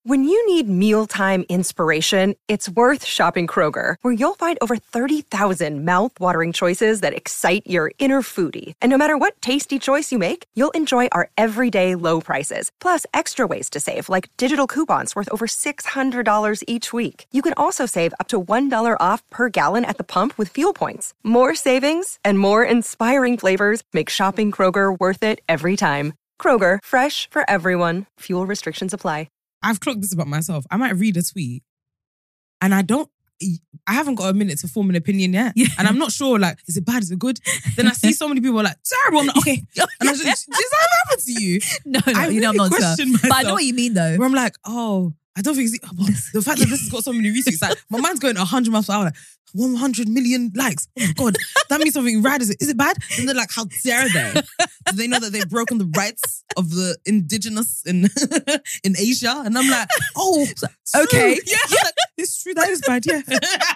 When you need mealtime inspiration, it's worth shopping Kroger, where you'll find over 30,000 mouth-watering choices that excite your inner foodie. And no matter what tasty choice you make, you'll enjoy our everyday low prices, plus extra ways to save, like digital coupons worth over $600 each week. You can also save up to $1 off per gallon at the pump with fuel points. More savings and more inspiring flavors make shopping Kroger worth it every time. Kroger, fresh for everyone. Fuel restrictions apply. I've clocked this about myself. I might read a tweet and I haven't got a minute to form an opinion yet. Yeah. And I'm not sure, like, is it bad? Is it good? Then I see so many people like, terrible. I'm like, okay. And I was like, does that happen to you? No, I I'm not question myself. But I know what you mean though. Where I'm like, oh, I don't think it's... the fact that this has got so many retweets, like, my mind's going 100 miles per hour. Like, 100 million likes. Oh my God. That means something rad. Is it bad? And they're like, how dare they? Do they know that they've broken the rights of the indigenous in Asia? And I'm like, oh, okay. Yeah, it's true. That is bad, yeah.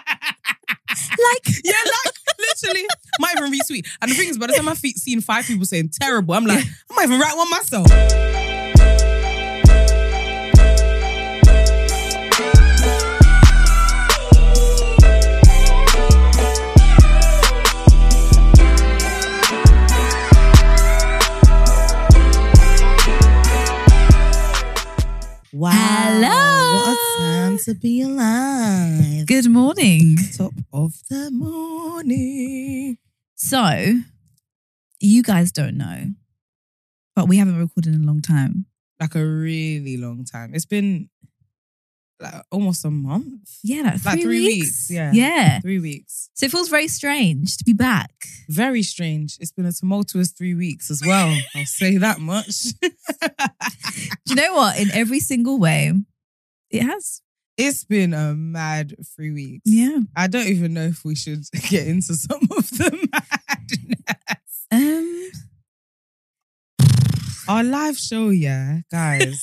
Literally. Might even retweet. And the thing is, by the time I've seen 5 people saying terrible, I'm like, I might even write one myself. Wow. Hello. What a time to be alive. Good morning. Top of the morning. So, you guys don't know, but we haven't recorded in a long time. Like a really long time. It's been like almost a month. Yeah, like 3 weeks. Yeah. 3 weeks. So it feels very strange to be back. Very strange. It's been a tumultuous 3 weeks as well. I'll say that much. Do you know what? In every single way, it has. It's been a mad 3 weeks. Yeah. I don't even know if we should get into some of the madness. Our live show, yeah, guys.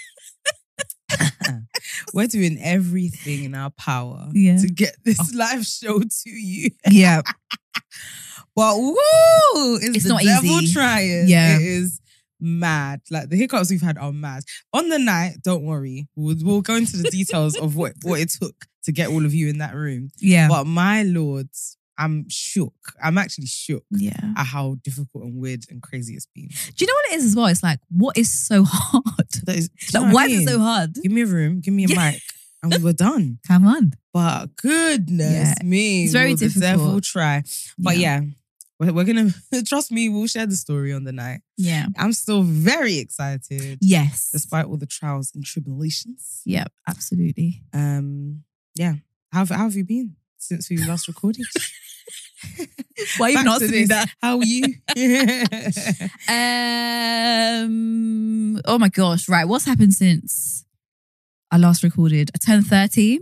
We're doing everything in our power to get this live show to you. Yeah. But woo! It's the not devil easy. trying. Yeah. It is mad. Like the hiccups we've had are mad. On the night, don't worry. We'll go into the details of what it took to get all of you in that room. Yeah. But my lords, I'm shook. I'm actually shook Yeah. at how difficult and weird and crazy it's been. Do you know what it is as well? It's like, what is so hard? That is, Like, why is it so hard? Give me a room, give me a mic, and we were done. Come on. But goodness me, It's very will difficult. The devil try. But yeah, we're gonna trust me. We'll share the story on the night. Yeah. I'm still very excited. Yes. Despite all the trials and tribulations. Yeah, absolutely. Yeah. How have you been since we last recorded? Why are you Back not to asking me this. that? How are you? Oh my gosh. Right. What's happened since I last recorded? I turned 30.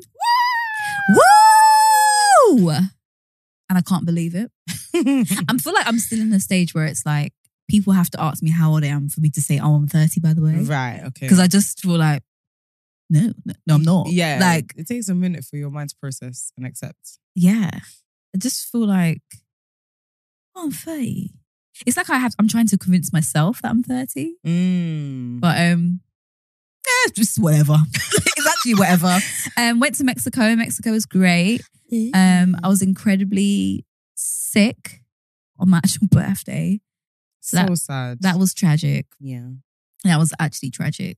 Woo! And I can't believe it. I feel like I'm still in a stage where it's like people have to ask me how old I am for me to say, oh, I'm 30, by the way. Right, okay. Because I just feel like, no, I'm not. Yeah. Like, it takes a minute for your mind to process and accept. yeah. I just feel like, oh, I'm 30. It's like I'm trying to convince myself that I'm 30. But it's just whatever. It's actually whatever. Went to Mexico. Mexico was great. I was incredibly sick on my actual birthday. So sad. That was tragic. Yeah. That was actually tragic.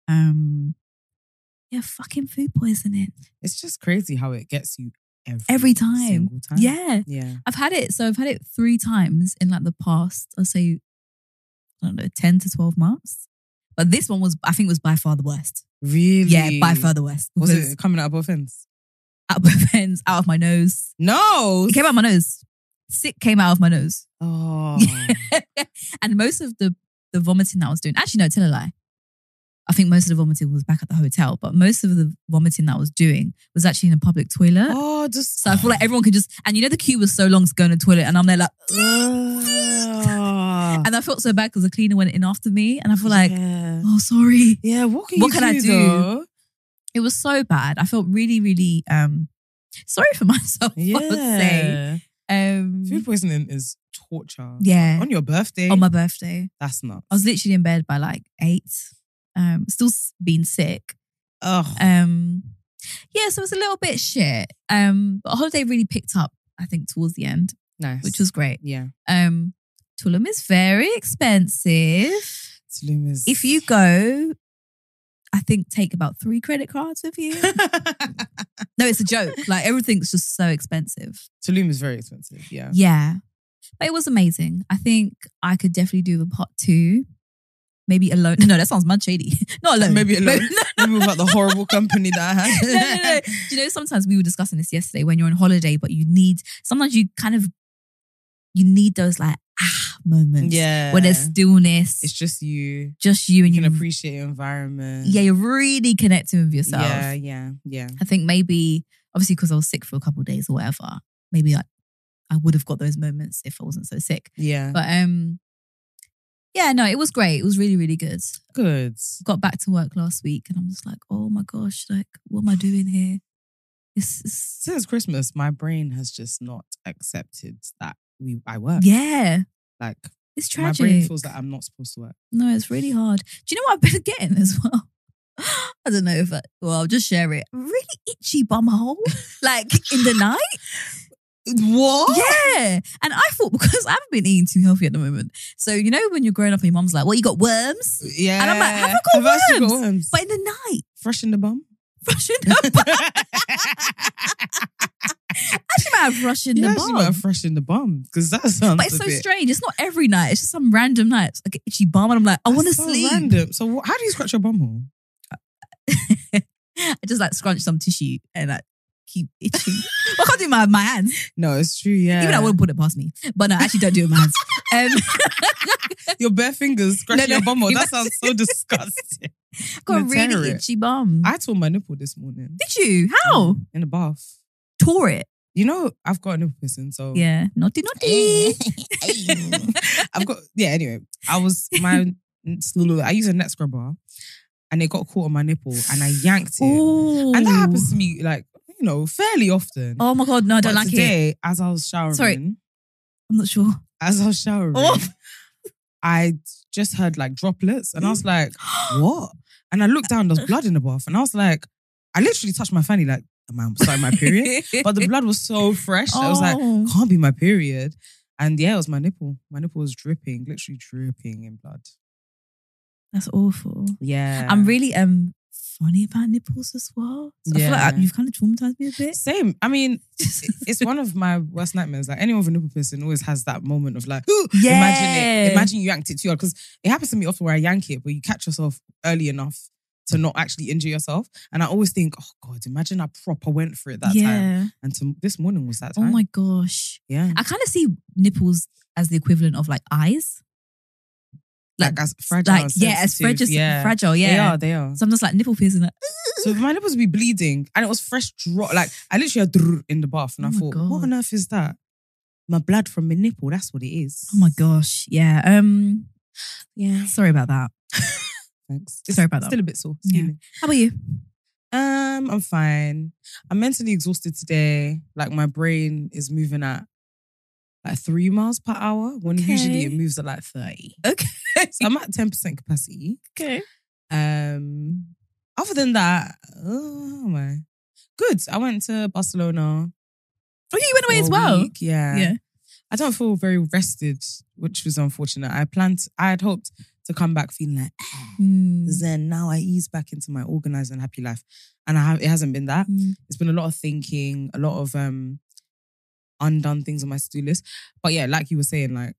Yeah, fucking food poisoning. It's just crazy how it gets you Every time. single time. Yeah. Yeah. I've had it 3 times in like the past, I'll say, I don't know, 10 to 12 months. But this one I think was by far the worst. Really? Yeah, by far the worst. Was it coming out of both ends? Out of both ends, out of my nose. No. It came out of my nose. Sick came out of my nose. Oh. And most of the vomiting that I was doing, actually no, tell a lie. I think most of the vomiting was back at the hotel, but most of the vomiting that I was doing was actually in a public toilet. Oh, just... So I feel like everyone could just... And you know the queue was so long to go in the toilet and I'm there like... And I felt so bad because the cleaner went in after me and I feel like, oh, sorry. Yeah, what can I do? Though? It was so bad. I felt really, really sorry for myself, I would say. Food poisoning is torture. Yeah. On your birthday? On my birthday. That's nuts. I was literally in bed by like 8. Still being sick. Oh. Yeah, so it was a little bit shit. But holiday really picked up, I think, towards the end, Nice. which was great. Yeah. Tulum is very expensive. Tulum is... If you go, I think take about 3 credit cards with you. No, it's a joke. Like everything's just so expensive. Tulum is very expensive, yeah. Yeah. But it was amazing. I think I could definitely do the part 2. Maybe alone. No, that sounds mad shady. Not alone. Maybe alone. Maybe without the horrible company that I had. No. Do you know, sometimes we were discussing this yesterday when you're on holiday, but sometimes you need those like, moments. Yeah. Where there's stillness. It's just you. Just you and you can appreciate your environment. Yeah, you're really connecting with yourself. Yeah. I think maybe, obviously because I was sick for a couple of days or whatever, maybe I would have got those moments if I wasn't so sick. Yeah. But yeah, no, it was great. It was really, really good. Good. Got back to work last week and I'm just like, oh my gosh, like, what am I doing here? Since Christmas, my brain has just not accepted that I work. Yeah. Like, it's tragic. My brain feels that I'm not supposed to work. No, it's really hard. Do you know what I've been getting as well? I don't know if I'll just share it. Really itchy bumhole, like in the night. What? Yeah. And I thought, because I haven't been eating too healthy at the moment. So, you know, when you're growing up and your mum's like, well, you got worms? Yeah. And I'm like, have I got worms? But in the night. Fresh in the bum? Fresh in the bum. Actually, might have fresh in the bum. Actually might have fresh in the bum. Because that sounds But it's so strange. It's not every night. It's just some random night. It's like an itchy bum. And I'm like, I want to sleep. Random. So how do you scratch your bum hole? I just like scrunch some tissue and like keep itching. I can't do it with my hands. No, it's true, yeah. Even I wouldn't put it past me. But no, I actually don't do it with my hands. Your bare fingers scratching your bum hole. That sounds so disgusting. I've got a really itchy bum. I tore my nipple this morning. Did you? How? In the bath. Tore it? You know, I've got a nipple piercing, so... Yeah. Naughty. Anyway. I use a net scrubber and it got caught on my nipple and I yanked it. Ooh. And that happens to me, like, you know, fairly often. Oh my God, no, I don't like today, it. as I was showering... Sorry, I'm not sure. As I was showering, I just heard like droplets and I was like, what? And I looked down, there was blood in the bath and I was like, I literally touched my fanny like, am I starting my period? But the blood was so fresh. I was like, can't be my period. And yeah, it was my nipple. My nipple was dripping, literally dripping in blood. That's awful. Yeah. I'm really funny about nipples as well. So I feel like you've kind of traumatized me a bit. Same. I mean, it's one of my worst nightmares. Like anyone with a nipple piercing always has that moment of like, imagine you yanked it too hard. Because it happens to me often where I yank it, but you catch yourself early enough to not actually injure yourself. And I always think, oh God, imagine I proper went for it that time. And this morning was that time. Oh my gosh. Yeah. I kind of see nipples as the equivalent of like eyes. Like as fragile, like, as fragile, yeah. They are. So I'm just like nipple piercing. Like, so my nipples would be bleeding and it was fresh drop. Like I literally had in the bath and I thought, what on earth is that? My blood from my nipple, that's what it is. Oh my gosh, yeah. Yeah. Sorry about that. Thanks. Sorry about that. Still a bit sore. Yeah. How about you? I'm fine. I'm mentally exhausted today. Like my brain is moving at like 3 miles per hour when usually it moves at like 30. Okay. So I'm at 10% capacity. Okay. Other than that, good. I went to Barcelona. Oh, yeah, you went away as well. Yeah. I don't feel very rested, which was unfortunate. I had hoped to come back feeling like, then now I ease back into my organized and happy life. And it hasn't been that. It's been a lot of thinking, a lot of undone things on my to-do list. But yeah, like you were saying, like,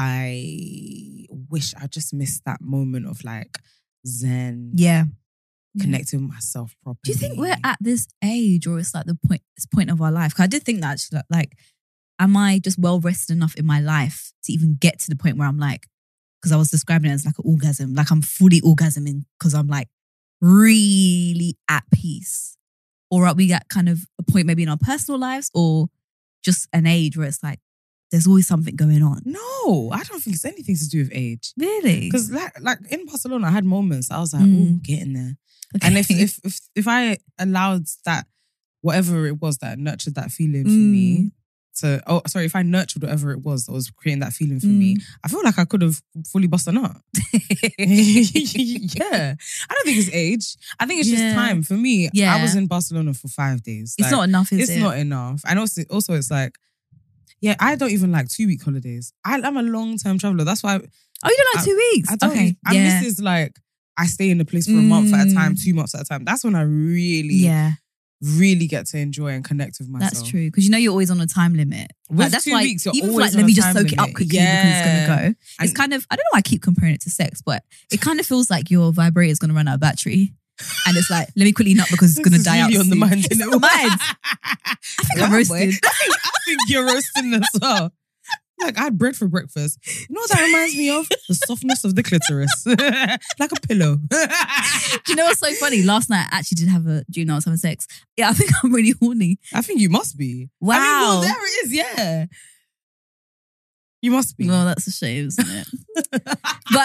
I wish I just missed that moment of like zen. Yeah. Connecting with myself properly. Do you think we're at this age or it's like this point of our life? Because I did think that actually, like, am I just well rested enough in my life to even get to the point where I'm like, because I was describing it as like an orgasm, like I'm fully orgasming because I'm like really at peace? Or are we at kind of a point maybe in our personal lives or just an age where it's like, there's always something going on? No, I don't think it's anything to do with age. Really? Because like in Barcelona, I had moments I was like, oh, getting there. Okay. And if I allowed that, whatever it was that nurtured that feeling for me if I nurtured whatever it was that was creating that feeling for me, I feel like I could have fully busted a nut. Yeah. I don't think it's age. I think it's just time. For me, I was in Barcelona for 5 days. It's not enough, is it? It's not enough. And also it's like, I don't even like 2-week holidays. I'm a long-term traveler. That's why... Oh, you don't like 2 weeks? I don't. Okay. This is like, I stay in a place for a month at a time, 2 months at a time. That's when I really get to enjoy and connect with myself. That's true. Because you're always on a time limit. With that's 2 why weeks, you're even always let on me a just time soak it up limit. quickly because it's going to go. It's kind of, I don't know why I keep comparing it to sex, but it kind of feels like your vibrator is going to run out of battery. And it's like, let me quickly nut because it's going to die out really on soon. the mind. It's on the mind. I think I'm roasted. I think you're roasting as well. Like, I had bread for breakfast. You know what that reminds me of? The softness of the clitoris. Like a pillow. Do you know what's so funny? Last night I actually did have a dream that I was having sex. Yeah, I think I'm really horny. I think you must be. Wow. I mean, well, there it is, yeah. You must be. Well, that's a shame, isn't it? But,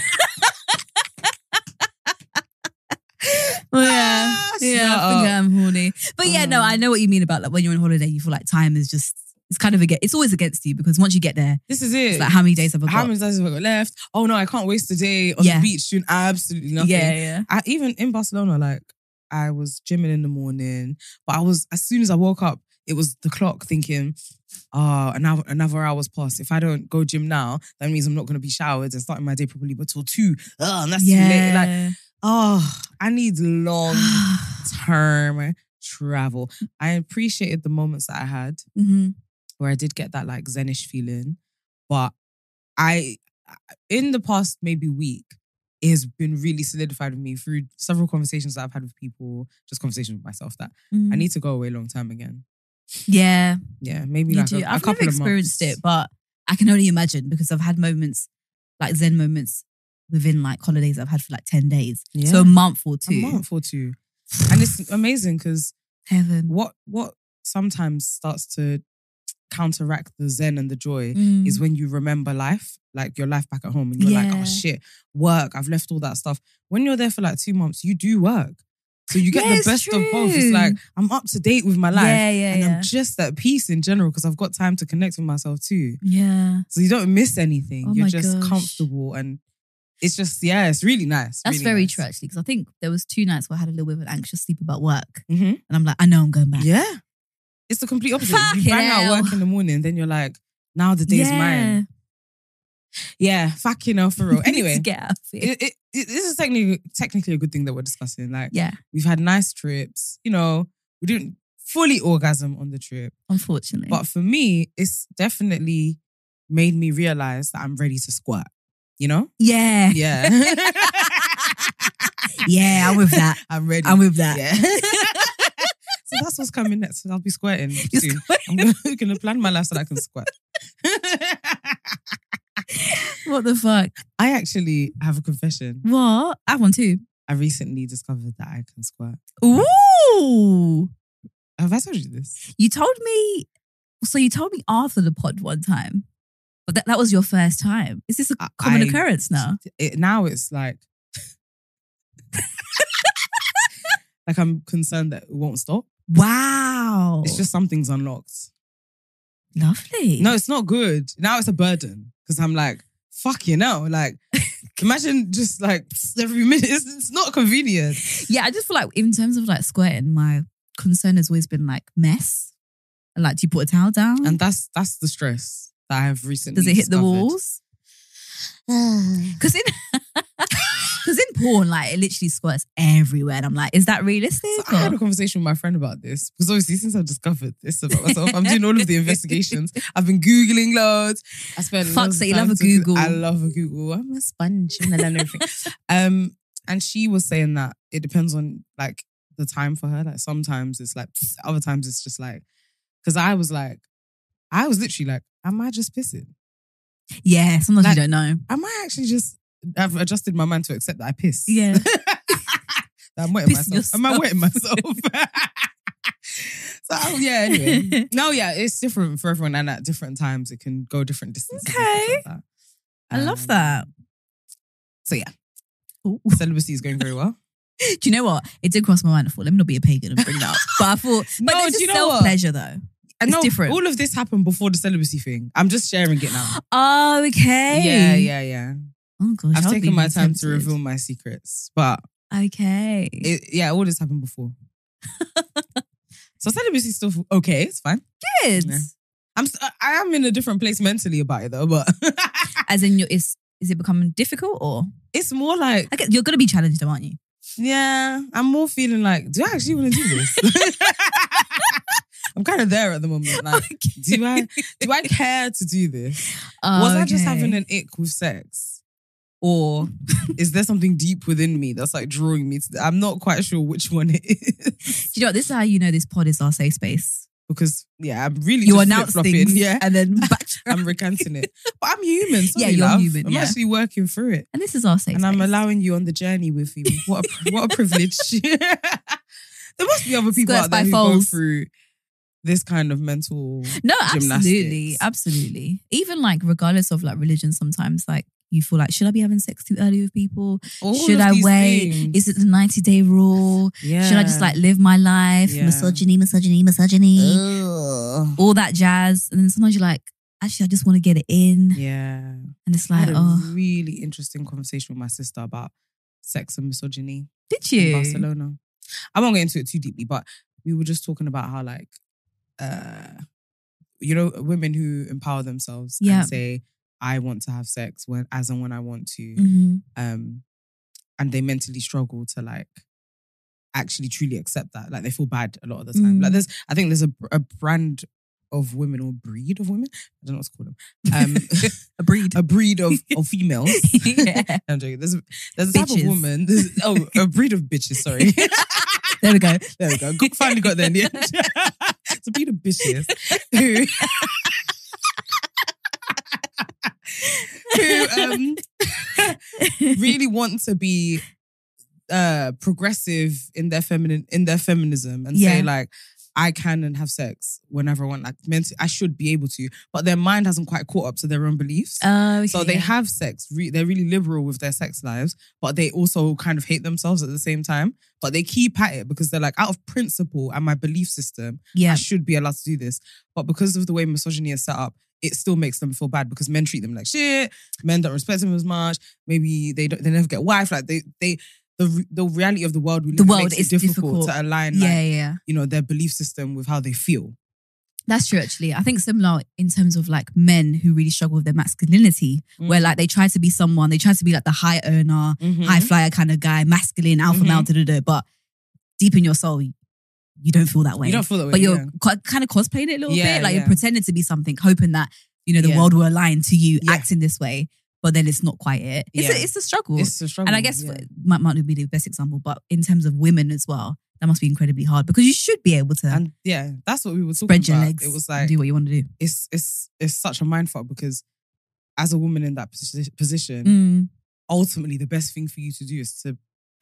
well, yeah, I think I'm horny. But yeah, no, I know what you mean about like when you're on holiday, you feel like time is just, it's always against you because once you get there, this is it. It's like, how many days have I got? How many days have I got left? Oh no, I can't waste a day on the beach doing absolutely nothing. Yeah. Even in Barcelona, like, I was gymming in the morning, but as soon as I woke up, it was the clock thinking, another hour's passed. If I don't go gym now, that means I'm not going to be showered and starting my day properly but till 2. And that's too late. Like, I need long-term travel. I appreciated the moments that I had where I did get that like Zenish feeling. But in the past maybe week, it has been really solidified with me through several conversations that I've had with people, just conversations with myself, that I need to go away long term again. Yeah. Yeah, maybe you like do. a I've couple never of experienced months. it, but I can only imagine because I've had moments, like Zen moments within like holidays I've had for like 10 days. Yeah. So a month or two. And it's amazing because heaven. What sometimes starts to counteract the zen and the joy is when you remember life, like your life back at home, and you're like, oh shit, work, I've left all that stuff. When you're there for like 2 months, you do work. So you get the best of both. It's like, I'm up to date with my life. And I'm just at peace in general because I've got time to connect with myself too. Yeah. So you don't miss anything. Oh you're my just gosh. comfortable, and it's just, it's really nice. That's really very nice. true actually, because I think there was 2 nights where I had a little bit of an anxious sleep about work. Mm-hmm. And I'm like, I know I'm going back. Yeah. It's the complete opposite. You bang out work in the morning, then you're like, now the day's mine. Yeah, fucking hell, for real. Anyway, get out of here. This is technically a good thing that we're discussing. Like, Yeah. we've had nice trips. You know, we didn't fully orgasm on the trip. Unfortunately. But for me, it's definitely made me realize that I'm ready to squirt. You know? Yeah. Yeah. Yeah, I'm with that. I'm ready. I'm with that. Yeah. So that's what's coming next. I'll be squirting soon. I'm going to plan my life so that I can squirt. What the fuck? I actually have a confession. What? I have one too. I recently discovered that I can squirt. Ooh. Have I told you this? You told me after the pod one time, but that was your first time. Is this a common occurrence now? Now it's like, like I'm concerned that it won't stop. Wow. It's just something's unlocked. Lovely. No, it's not good. Now it's a burden because I'm like, fuck you know. Like, imagine just like every minute. It's not convenient. Yeah, I just feel like in terms of like squirting, my concern has always been like mess. And like, do you put a towel down? And that's the stress that I have recently Does it hit the discovered. walls? Because in porn, like it literally squirts everywhere, and I'm like, is that realistic? So I had a conversation with my friend about this because obviously since I've discovered this about myself, I'm doing all of the investigations. I've been Googling loads. I spent Fuck's sake, you time love a to- Google. I love a Google. I'm a sponge and I learn everything. And she was saying that it depends on like the time for her. Like sometimes it's like, other times it's just like, because I was literally like, am I just pissing? Yeah, sometimes Like- you don't know. Am I actually just, I've adjusted my mind to accept that I piss. Yeah. That I'm wetting Pissing myself. Am I yourself. wetting myself? So yeah, anyway. No, yeah, it's different for everyone, and at different times it can go different distances. and Okay. stuff like that. I love that. So yeah, Ooh. celibacy is going very well. Do you know what? It did cross my mind. I thought, let me not be a pagan and bring that up. But I thought, but No, it's do you just know what? self-pleasure though. It's different. All of this happened before the celibacy thing. I'm just sharing it now. Oh, okay. Yeah. Oh gosh, I've taken my time tempted. to reveal my secrets, but Okay. all this happened before. So celibacy still okay. It's fine. Good. Yeah. I am in a different place mentally about it though, but As in, is it becoming difficult or? it's more like, I guess you're gonna be challenged, though, aren't you? yeah, I'm more feeling like, do I actually want to do this? I'm kind of there at the moment. Like, do I care to do this? Was I just having an ick with sex? Or is there something deep within me that's like drawing me to I'm not quite sure which one it is. Do you know what? This is how you know this pod is our safe space. Because, yeah, I'm really You just announce flip-flopping, things yeah, and then back. I'm recanting it. But I'm human. Sorry, Yeah, you're love. human, I'm yeah. actually working through it. And this is our safe And space. I'm allowing you on the journey with me. What a privilege. There must be other people Skirts out there by who go foals. through this kind of mental No, gymnastics. absolutely. Even like regardless of like religion, sometimes like you feel like, should I be having sex too early with people? All Should of I these wait? things. Is it the 90-day rule? Yeah. Should I just like live my life? Yeah. Misogyny. Ugh. All that jazz. And then sometimes you're like, actually, I just want to get it in. Yeah. And it's I like, had a oh, really interesting conversation with my sister about sex and misogyny did in you? Barcelona. I won't get into it too deeply, but we were just talking about how like, women who empower themselves Yeah. and say, I want to have sex when I want to. Mhm. And they mentally struggle to like actually truly accept that. Like they feel bad a lot of the time. Like I think there's a brand of women or breed of women. I don't know what to call them. A breed. A breed of females. Yeah. I'm joking. There's a type of Bitches. woman. A breed of bitches. Sorry. There we go. There we go. Finally got there in the end. It's a breed of bitches who really want to be progressive in their feminism and say like, I can and have sex whenever I want. Like I should be able to, but their mind hasn't quite caught up to their own beliefs. Okay, So they have sex. They're really liberal with their sex lives, but they also kind of hate themselves at the same time. But they keep at it because they're like, out of principle and my belief system, Yeah. I should be allowed to do this. But because of the way misogyny is set up, it still makes them feel bad because men treat them like shit. Men don't respect them as much. Maybe they never get wife. Like the reality of the world we live in makes it is difficult to align Yeah. their belief system with how they feel. That's true, actually. I think similar in terms of like men who really struggle with their masculinity, where like they try to be someone, they try to be like the high earner, high flyer kind of guy, masculine, alpha male, but deep in your soul, you don't feel that way. You don't feel that way, but you're kind of cosplaying it a little bit. Like yeah. you're pretending to be something, hoping that, the world will align to you acting this way, but then it's not quite it. It's a struggle. It's a struggle. And I guess might not be the best example, but in terms of women as well, that must be incredibly hard because you should be able to And yeah, that's what we were talking spread your about. legs It was and like, do what you want to do. it's such a mindfuck because as a woman in that position, ultimately the best thing for you to do is to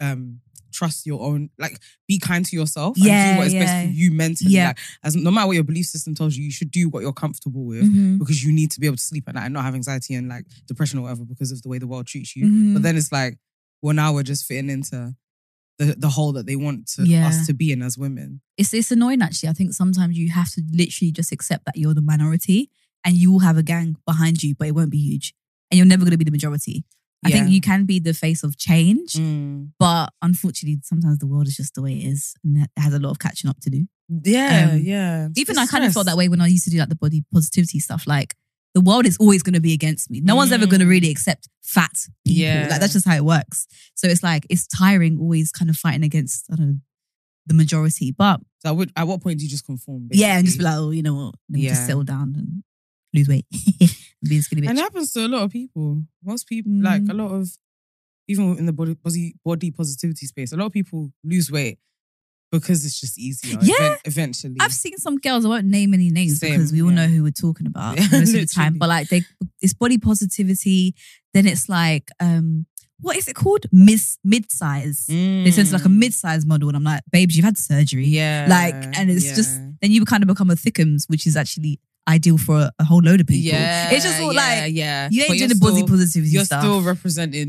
trust your own, like be kind to yourself and do what is best for you mentally. Yeah. Like, as no matter what your belief system tells you, you should do what you're comfortable with because you need to be able to sleep at night and not have anxiety and like depression or whatever because of the way the world treats you. But then it's like, well, now we're just fitting into the hole that they want us to be in as women. It's annoying actually. I think sometimes you have to literally just accept that you're the minority and you will have a gang behind you, but it won't be huge. And you're never going to be the majority. I think you can be the face of change, but unfortunately, sometimes the world is just the way it is and it has a lot of catching up to do. Yeah. Even I kind of felt that way when I used to do like the body positivity stuff. Like the world is always going to be against me. No one's ever going to really accept fat people. Yeah. Like that's just how it works. So it's like, it's tiring always kind of fighting against, I don't know, the majority. But so at what point do you just conform? Basically? yeah, and just be like, oh, you know what? Let me just settle down and lose weight. And be a skinny bitch. And it happens to a lot of people. Most people, like a lot of, even in the body positivity space, a lot of people lose weight because it's just easier. Eventually. I've seen some girls, I won't name any names because we all know who we're talking about most of the time. But like it's body positivity, then it's like, what is it called? Mid-size. They said it's like a mid-size model. And I'm like, babes, you've had surgery. Yeah. Like, and it's just, then you kind of become a thickums, which is actually ideal for a whole load of people. Yeah. It's just all like, yeah. you ain't But doing the body positivity you're stuff. still representing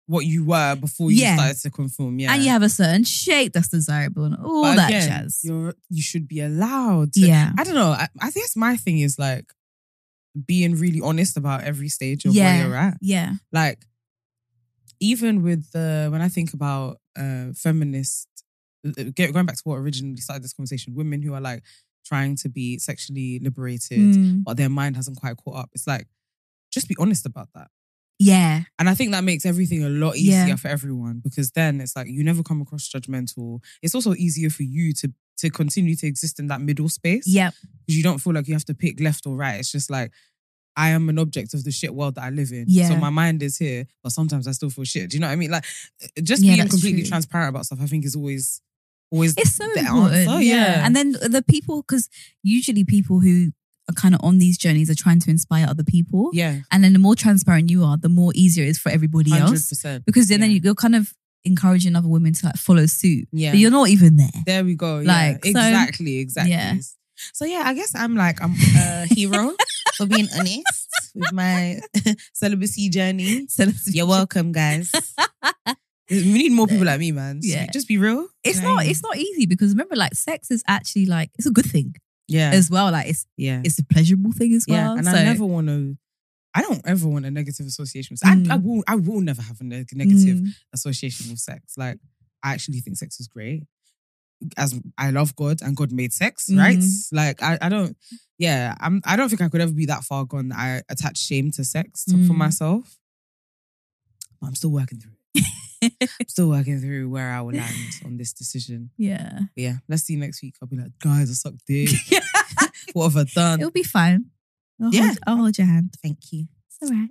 what you were before you started to conform. Yeah. And you have a certain shape that's desirable and all that jazz. You should be allowed to, I don't know. I guess my thing is like being really honest about every stage of where you're at. Yeah. Like, even with when I think about feminist, going back to what originally started this conversation, women who are like trying to be sexually liberated, but their mind hasn't quite caught up. It's like, just be honest about that. Yeah. And I think that makes everything a lot easier for everyone, because then it's like you never come across judgmental. It's also easier for you to continue to exist in that middle space. Yeah. Because you don't feel like you have to pick left or right. It's just like, I am an object of the shit world that I live in. Yeah. So my mind is here, but sometimes I still feel shit. Do you know what I mean? Like, just being completely transparent about stuff, I think is always it's so the important. answer. Yeah. And then the people, because usually people who are kind of on these journeys are trying to inspire other people. Yeah. And then the more transparent you are, the more easier it is for everybody 100%. Else. Because then you're kind of encouraging other women to like follow suit. Yeah. But you're not even there. There we go. Like, exactly. Yeah. So yeah, I guess I'm a hero for being honest with my celibacy journey. You're welcome, guys. We need more people like me, man. Just be real. It's not easy, because remember, like, sex is actually like, it's a good thing. Yeah. As well. Like, it's a pleasurable thing as well. Yeah. And I don't ever want a negative association with sex. I will never have a negative association with sex. Like, I actually think sex is great. As I love God and God made sex, right? Like, I don't think I could ever be that far gone that I attach shame to sex for myself. But I'm still working through it. I'm still working through where I will land on this decision. Yeah. But yeah, let's see next week. I'll be like, guys, I sucked dick. What have I done? It'll be fine. I'll hold your hand. Thank you. It's all right.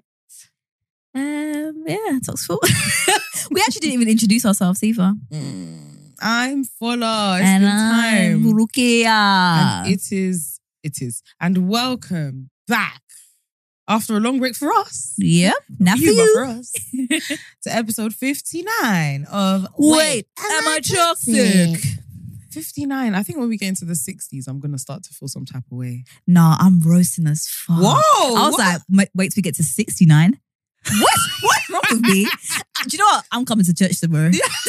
Talks full. We actually didn't even introduce ourselves either. I'm Fola. It's and been I'm time. Rukia. And it is. And welcome back after a long break for us. Yep. Now for us. To episode 59 of Wait, Am I Toxic? 59. I think when we get into the 60s, I'm going to start to feel some type of way. Nah, I'm roasting as fuck. Whoa! I was like, wait till we get to 69. What's wrong with me? Do you know what? I'm coming to church tomorrow.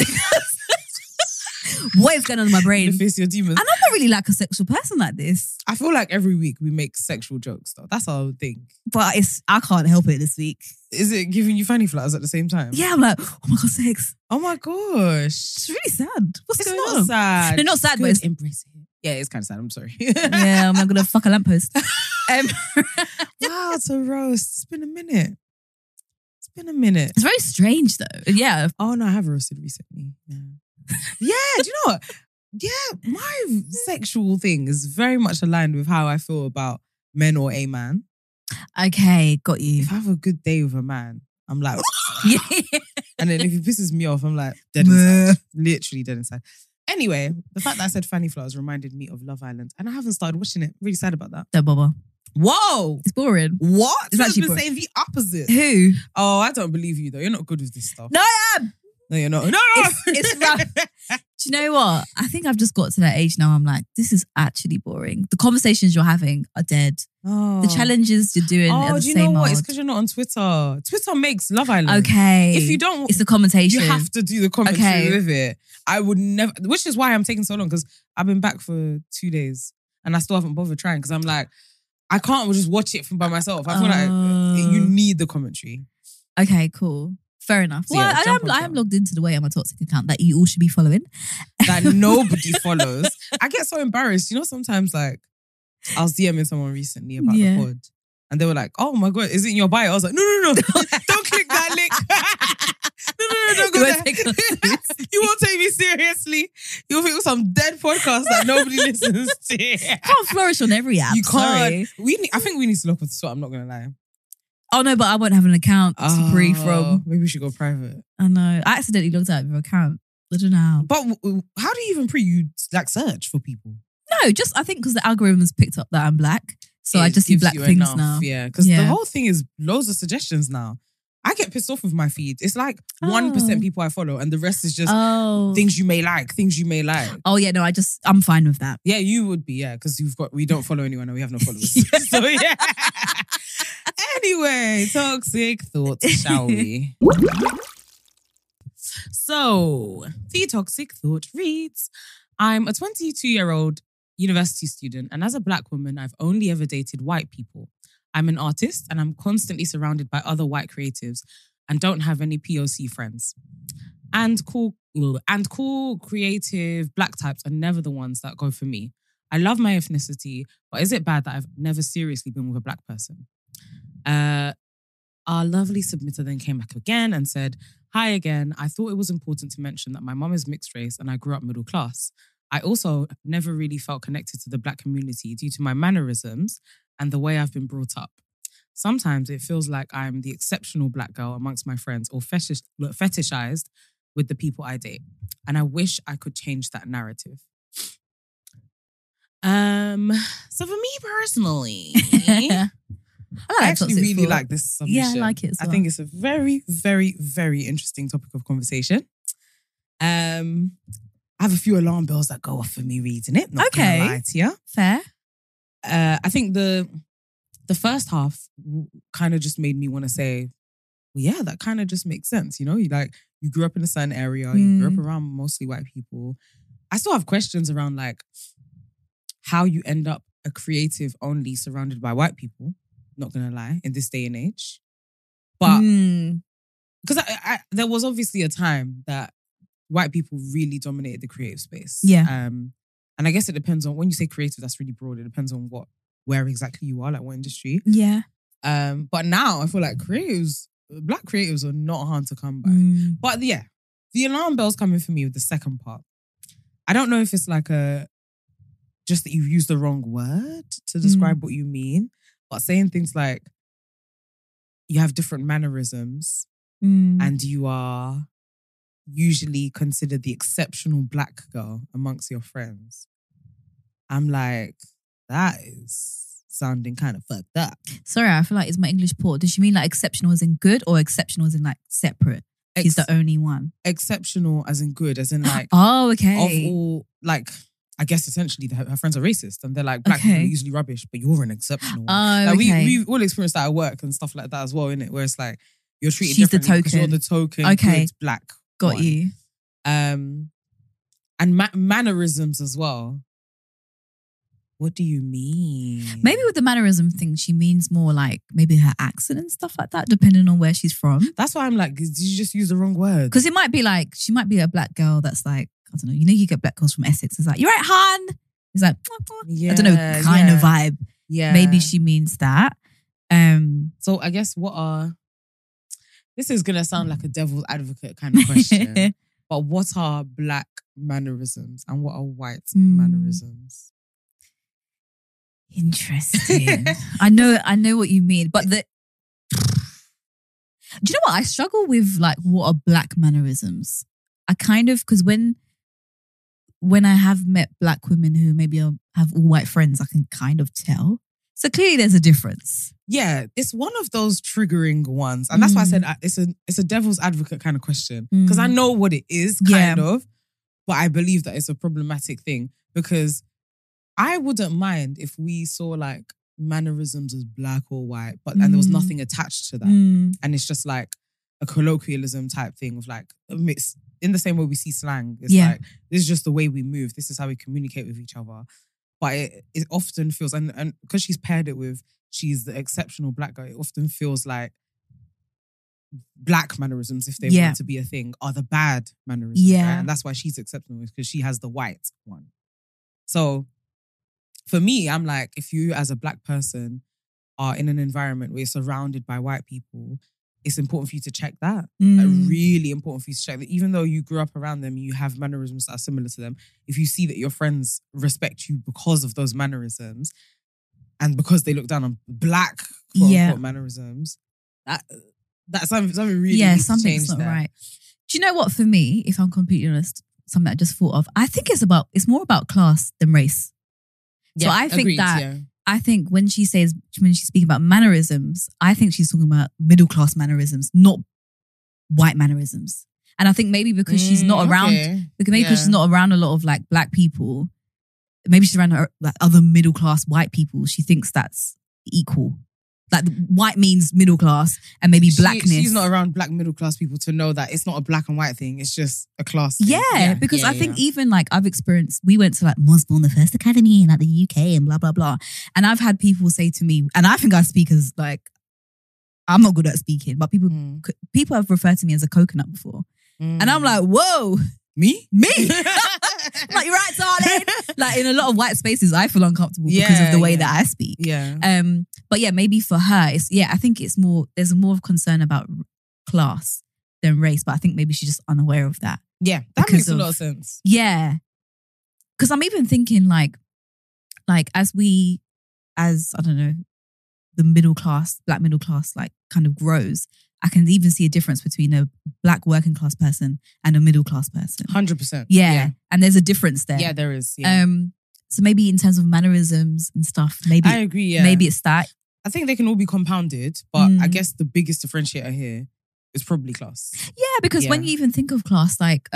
What is going on in my brain? To face your demons. And I'm not really like a sexual person like this. I feel like every week we make sexual jokes though. That's our thing. But I can't help it this week. Is it giving you fanny flowers at the same time? Yeah, I'm like, oh my God, sex. Oh my gosh. It's really sad. What's going on? It's not sad. No, not sad, but it's... Embrace it. Yeah, it's kind of sad. I'm sorry. Yeah, I'm not going to fuck a lamppost. Wow, it's a roast. It's been a minute. It's very strange though. Yeah. Oh no, I have roasted recently. Yeah, do you know what? Yeah, my sexual thing is very much aligned with how I feel about men or a man. Okay, got you. If I have a good day with a man, I'm like, yeah. And then if he pisses me off, I'm like, dead inside. Literally dead inside. Anyway, the fact that I said fanny flowers reminded me of Love Island, and I haven't started watching it. Really sad about that. Don't bother. Whoa! It's boring. What? It's actually boring. Saying the opposite. Who? Oh, I don't believe you though. You're not good with this stuff. No, I am. No, you're not. No. It's rough. Do you know what? I think I've just got to that age now. I'm like, this is actually boring. The conversations you're having are dead. Oh. The challenges you're doing are the do you same know what? old. It's because you're not on Twitter. Twitter makes Love Island. Okay. If you don't... It's the commentation. You have to do the commentary with it. I would never... Which is why I'm taking so long, because I've been back for 2 days and I still haven't bothered trying, because I'm like, I can't just watch it by myself. I feel like you need the commentary. Okay, cool. Fair enough. So well, yeah, I am logged into the Way I'm a Toxic account that you all should be following. That nobody follows. I get so embarrassed. You know, sometimes like I was DMing someone recently about the pod, and they were like, "Oh my God, is it in your bio?" I was like, "No, don't click that link. No, don't go there. You won't take me seriously. You'll think it's some dead podcast that nobody listens to. You can't flourish on every app. You can't. Sorry. I think we need to look up the sweat. I'm not gonna lie. Oh no, but I won't have an account to breathe from. Maybe we should go private. I know. I accidentally logged out of your account. I don't know how. But how do you even you like search for people? No, just I think because the algorithms picked up that I'm black, so I just see black things enough, now. Yeah, because the whole thing is loads of suggestions now. I get pissed off with my feed. It's like 1% people I follow, and the rest is just things you may like. Oh yeah, no, I'm fine with that. Yeah, you would be, yeah, because we don't follow anyone and we have no followers. So yeah. Anyway, toxic thoughts, shall we? So, The Toxic Thought reads, I'm a 22-year-old university student, and as a Black woman, I've only ever dated white people. I'm an artist, and I'm constantly surrounded by other white creatives and don't have any POC friends. And cool creative Black types are never the ones that go for me. I love my ethnicity, but is it bad that I've never seriously been with a Black person? Our lovely submitter then came back again and said, hi again. I thought it was important to mention that my mum is mixed race and I grew up middle class. I also never really felt connected to the Black community due to my mannerisms and the way I've been brought up. Sometimes it feels like I'm the exceptional Black girl amongst my friends or fetishized with the people I date. And I wish I could change that narrative. So for me personally, I actually really like this submission. Yeah, I like it as well. I think it's a very, very, very interesting topic of conversation. I have a few alarm bells that go off for me reading it. Not gonna lie to you. Fair. I think the first half kind of just made me want to say, well, yeah, that kind of just makes sense. You know, you grew up in a certain area, you grew up around mostly white people. I still have questions around like how you end up a creative only surrounded by white people. Not gonna lie, in this day and age, but because there was obviously a time that white people really dominated the creative space. Yeah. And I guess it depends on when you say creative. That's really broad. It depends on where exactly you are, like what industry. Yeah. But now I feel like Black creatives are not hard to come by. But yeah, the alarm bell's coming for me with the second part. I don't know if it's like just that you used the wrong word to describe what you mean. But saying things like you have different mannerisms and you are usually considered the exceptional Black girl amongst your friends. I'm like, that is sounding kind of fucked up. Sorry, I feel like it's my English poor. Does she mean like exceptional as in good or exceptional as in like separate? She's the only one. Exceptional as in good, as in like... Oh, okay. Of all, like... I guess essentially her friends are racist and they're like, Black people are usually rubbish, but you're an exceptional one. Oh, like okay. We've all experienced that at work and stuff like that as well, innit? Where it's like, you're treated She's the differently because token. you're the token good Black Got one. you. And mannerisms as well. What do you mean? Maybe with the mannerism thing, she means more like maybe her accent and stuff like that, depending on where she's from. That's why I'm like, did you just use the wrong word? Because it might be like, she might be a Black girl that's like, I don't know, you know, you get Black girls from Essex. It's like, you're right, Han. It's like, I don't know, kind of vibe. Yeah. Maybe she means that. So I guess this is going to sound like a devil's advocate kind of question, but what are Black mannerisms and what are white mannerisms? Interesting. I know what you mean, but do you know what? I struggle with like what are Black mannerisms. I kind of, because when I have met Black women who maybe have all white friends, I can kind of tell. So clearly there's a difference. Yeah, it's one of those triggering ones. And that's why I said it's a devil's advocate kind of question. Because I know what it is, kind of, but I believe that it's a problematic thing. Because I wouldn't mind if we saw like mannerisms as Black or white, and there was nothing attached to that. And it's just like a colloquialism type thing of like, it's in the same way we see slang. It's like, this is just the way we move. This is how we communicate with each other. But it often feels, and because she's paired it with, she's the exceptional Black girl, it often feels like Black mannerisms, if they want to be a thing, are the bad mannerisms. Yeah. Right? And that's why she's exceptional, because she has the white one. So for me, I'm like, if you as a Black person are in an environment where you're surrounded by white people, it's important for you to check that. Like, really important for you to check that. Even though you grew up around them, you have mannerisms that are similar to them. If you see that your friends respect you because of those mannerisms and because they look down on Black quote-unquote mannerisms, that's something really needs to change not there. right. Do you know what? For me, if I'm completely honest, something I just thought of, I think it's more about class than race. So I think I think when she's speaking about mannerisms, I think she's talking about middle class mannerisms, not white mannerisms. And I think maybe because she's not around, because she's not around a lot of like Black people, maybe she's around like other middle class white people. She thinks that's equal. Like white means middle class, and maybe blackness. She's not around black middle class people to know that it's not a black and white thing. It's just a class thing. Yeah, because I think even like I've experienced, we went to like Mosbourne, the first academy in like the UK and blah, blah, blah. And I've had people say to me, and I think I speak as like, I'm not good at speaking, but people have referred to me as a coconut before. And I'm like, whoa. Me? Like, you're right, darling. Like in a lot of white spaces, I feel uncomfortable because of the way that I speak. Yeah. But yeah, maybe for her, I think it's more, there's more of concern about class than race, but I think maybe she's just unaware of that. Yeah, that makes a lot of sense. Yeah. Because I'm even thinking like as I don't know, the middle class, black middle class, like kind of grows, I can even see a difference between a black working class person and a middle class person. 100%. Yeah. And there's a difference there. Yeah, there is. Yeah. So maybe in terms of mannerisms and stuff, maybe I agree. Yeah. Maybe it's that. I think they can all be compounded, but I guess the biggest differentiator here is probably class. Yeah, because when you even think of class, like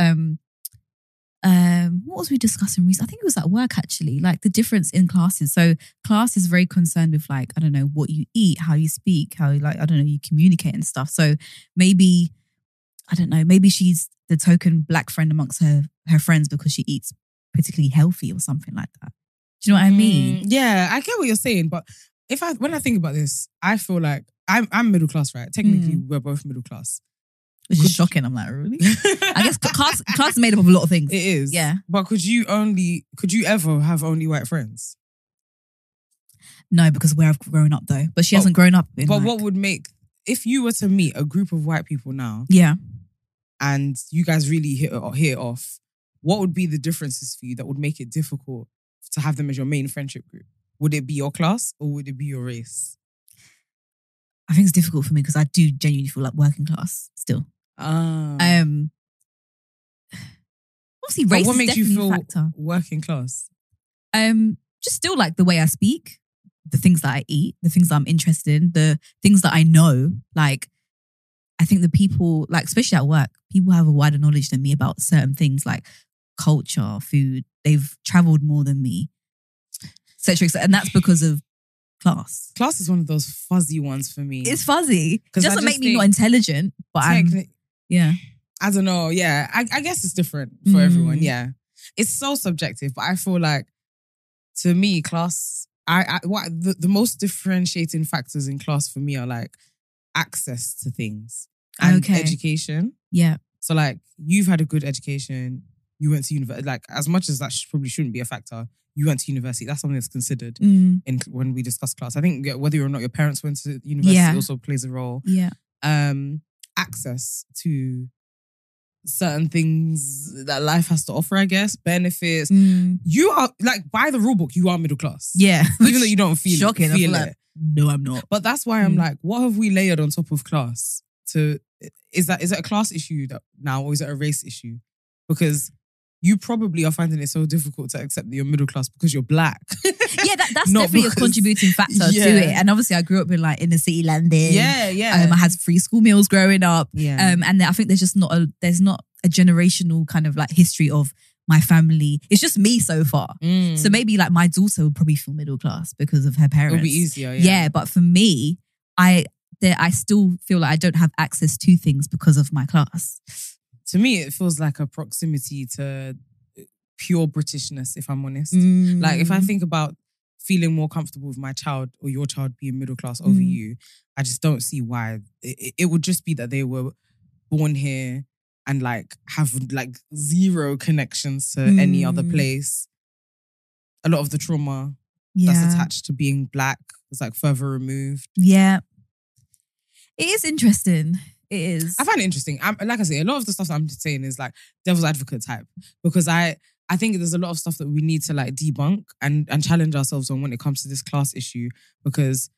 what was we discussing recently? I think it was at work actually, like the difference in classes. So class is very concerned with like, I don't know, what you eat, how you speak, how you like, I don't know, you communicate and stuff. So maybe, I don't know, maybe she's the token black friend amongst her friends because she eats particularly healthy or something like that. Do you know what I mean? Yeah, I get what you're saying, but when I think about this, I feel like I'm middle class, right? Technically, we're both middle class. Which is shocking. I'm like, really? I guess class is made up of a lot of things. It is. Yeah. But could you ever have only white friends? No, because where I've grown up though. But she hasn't grown up in But what would make, if you were to meet a group of white people now, yeah, and you guys really hit it off, what would be the differences for you that would make it difficult to have them as your main friendship group? Would it be your class or would it be your race? I think it's difficult for me because I do genuinely feel like working class still. Obviously, race what is makes you definitely feel a factor. working class? Just still like the way I speak, the things that I eat, the things that I'm interested in, the things that I know. Like, I think the people, like especially at work, people have a wider knowledge than me about certain things like culture, food. They've traveled more than me, etc. And that's because of class. Class is one of those fuzzy ones for me. It's fuzzy. It doesn't make me not intelligent, but yeah. I don't know. Yeah. I guess it's different for everyone. Yeah. It's so subjective, but I feel like to me, class, the most differentiating factors in class for me are like access to things and education. Yeah. So like you've had a good education. You went to university. Like as much as that probably shouldn't be a factor, you went to university. That's something that's considered when we discuss class. I think whether or not your parents went to university also plays a role. Yeah. Access to certain things that life has to offer, I guess, benefits. You are like by the rule book, you are middle class. Yeah. Even though you don't feel it. Like, no, I'm not. But that's why I'm like, what have we layered on top of class? Is it a class issue now or is it a race issue? Because you probably are finding it so difficult to accept that you're middle class because you're black. Yeah, that's definitely a contributing factor to it. And obviously I grew up in like inner city London. Yeah. I had free school meals growing up. Yeah. And I think there's not a generational kind of like history of my family. It's just me so far. So maybe like my daughter would probably feel middle class because of her parents. It'll be easier. Yeah, but for me, I still feel like I don't have access to things because of my class. To me, it feels like a proximity to pure Britishness, if I'm honest. Like, if I think about feeling more comfortable with my child or your child being middle class over you, I just don't see why. It would just be that they were born here and like have like zero connections to any other place. A lot of the trauma that's attached to being black is like further removed. Yeah. It is interesting. It is. I find it interesting. Like I say, a lot of the stuff that I'm saying is like devil's advocate type because I think there's a lot of stuff that we need to like debunk and challenge ourselves on when it comes to this class issue because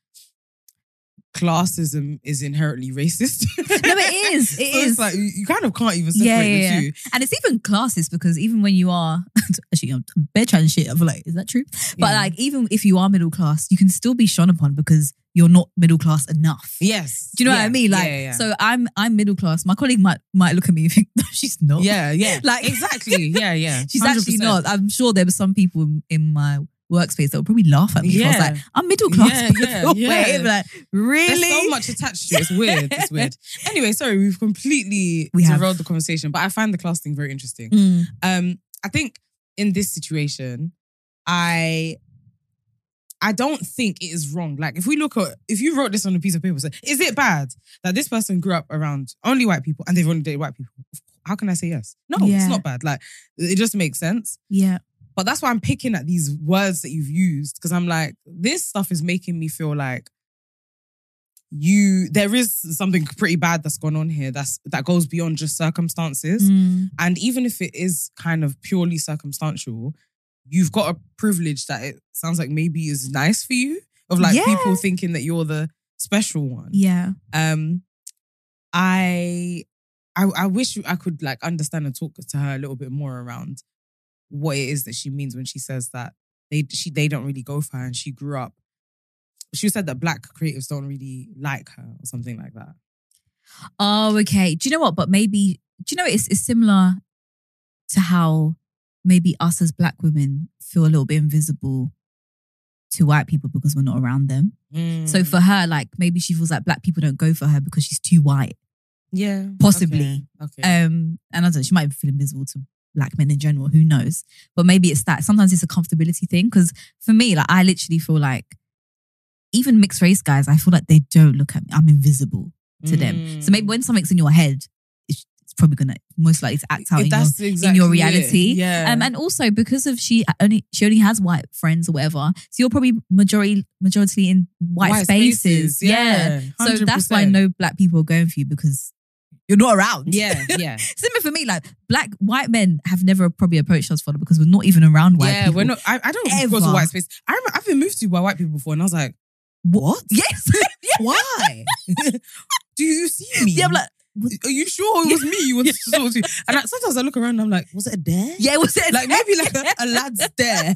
classism is inherently racist. No, it is. It is. It's like you kind of can't even separate the two. And it's even classist because even when you are actually I'm bare chatting shit, I feel like, is that true? But like even if you are middle class, you can still be shone upon because you're not middle class enough. Yes. Do you know what I mean? Like so I'm middle class. My colleague might look at me and think, no, she's not. Yeah. Like exactly. Yeah. She's 100%. Actually not. I'm sure there were some people in my workspace, they'll probably laugh at me. Yeah. I was like, I'm middle class. Yeah. Like, really? There's so much attached to it. It's weird. It's weird. Anyway, sorry, we've completely derailed the conversation, but I find the class thing very interesting. I think in this situation, I don't think it is wrong. Like, if you wrote this on a piece of paper, say, is it bad that this person grew up around only white people and they've only dated white people? How can I say yes? No, it's not bad. Like, it just makes sense. Yeah. But that's why I'm picking at these words that you've used, because I'm like, this stuff is making me feel like there is something pretty bad that's gone on here that goes beyond just circumstances. And even if it is kind of purely circumstantial, you've got a privilege that it sounds like maybe is nice for you, of like people thinking that you're the special one. Yeah. I wish I could like understand and talk to her a little bit more around what it is that she means when she says that they don't really go for her, and she grew up. She said that black creatives don't really like her or something like that. Oh, okay. Do you know what? But maybe, do you know it's similar to how maybe us as black women feel a little bit invisible to white people because we're not around them. So for her, like, maybe she feels like black people don't go for her because she's too white. Yeah. Possibly. Okay. And I don't know, she might feel invisible to black men in general, who knows? But maybe it's that. Sometimes it's a comfortability thing. Because for me, like, I literally feel like even mixed race guys, I feel like they don't look at me. I'm invisible to them. So maybe when something's in your head, it's probably gonna most likely to act out in your reality. Yeah. And also because of she only has white friends or whatever, so you're probably majority in white spaces. Yeah. 100%. So that's why no black people are going for you, because you're not around. Yeah. Similar for me, like white men have never probably approached us for it because we're not even around white people. We're not. I don't go to white space. I remember I've been moved to by white people before, and I was like, what? Yes. Why? Do you see me? Yeah, I'm like, are you sure it was me you wanted to talk to? And sometimes I look around and I'm like, was it a dare? Yeah, was it like maybe like a lad's dare?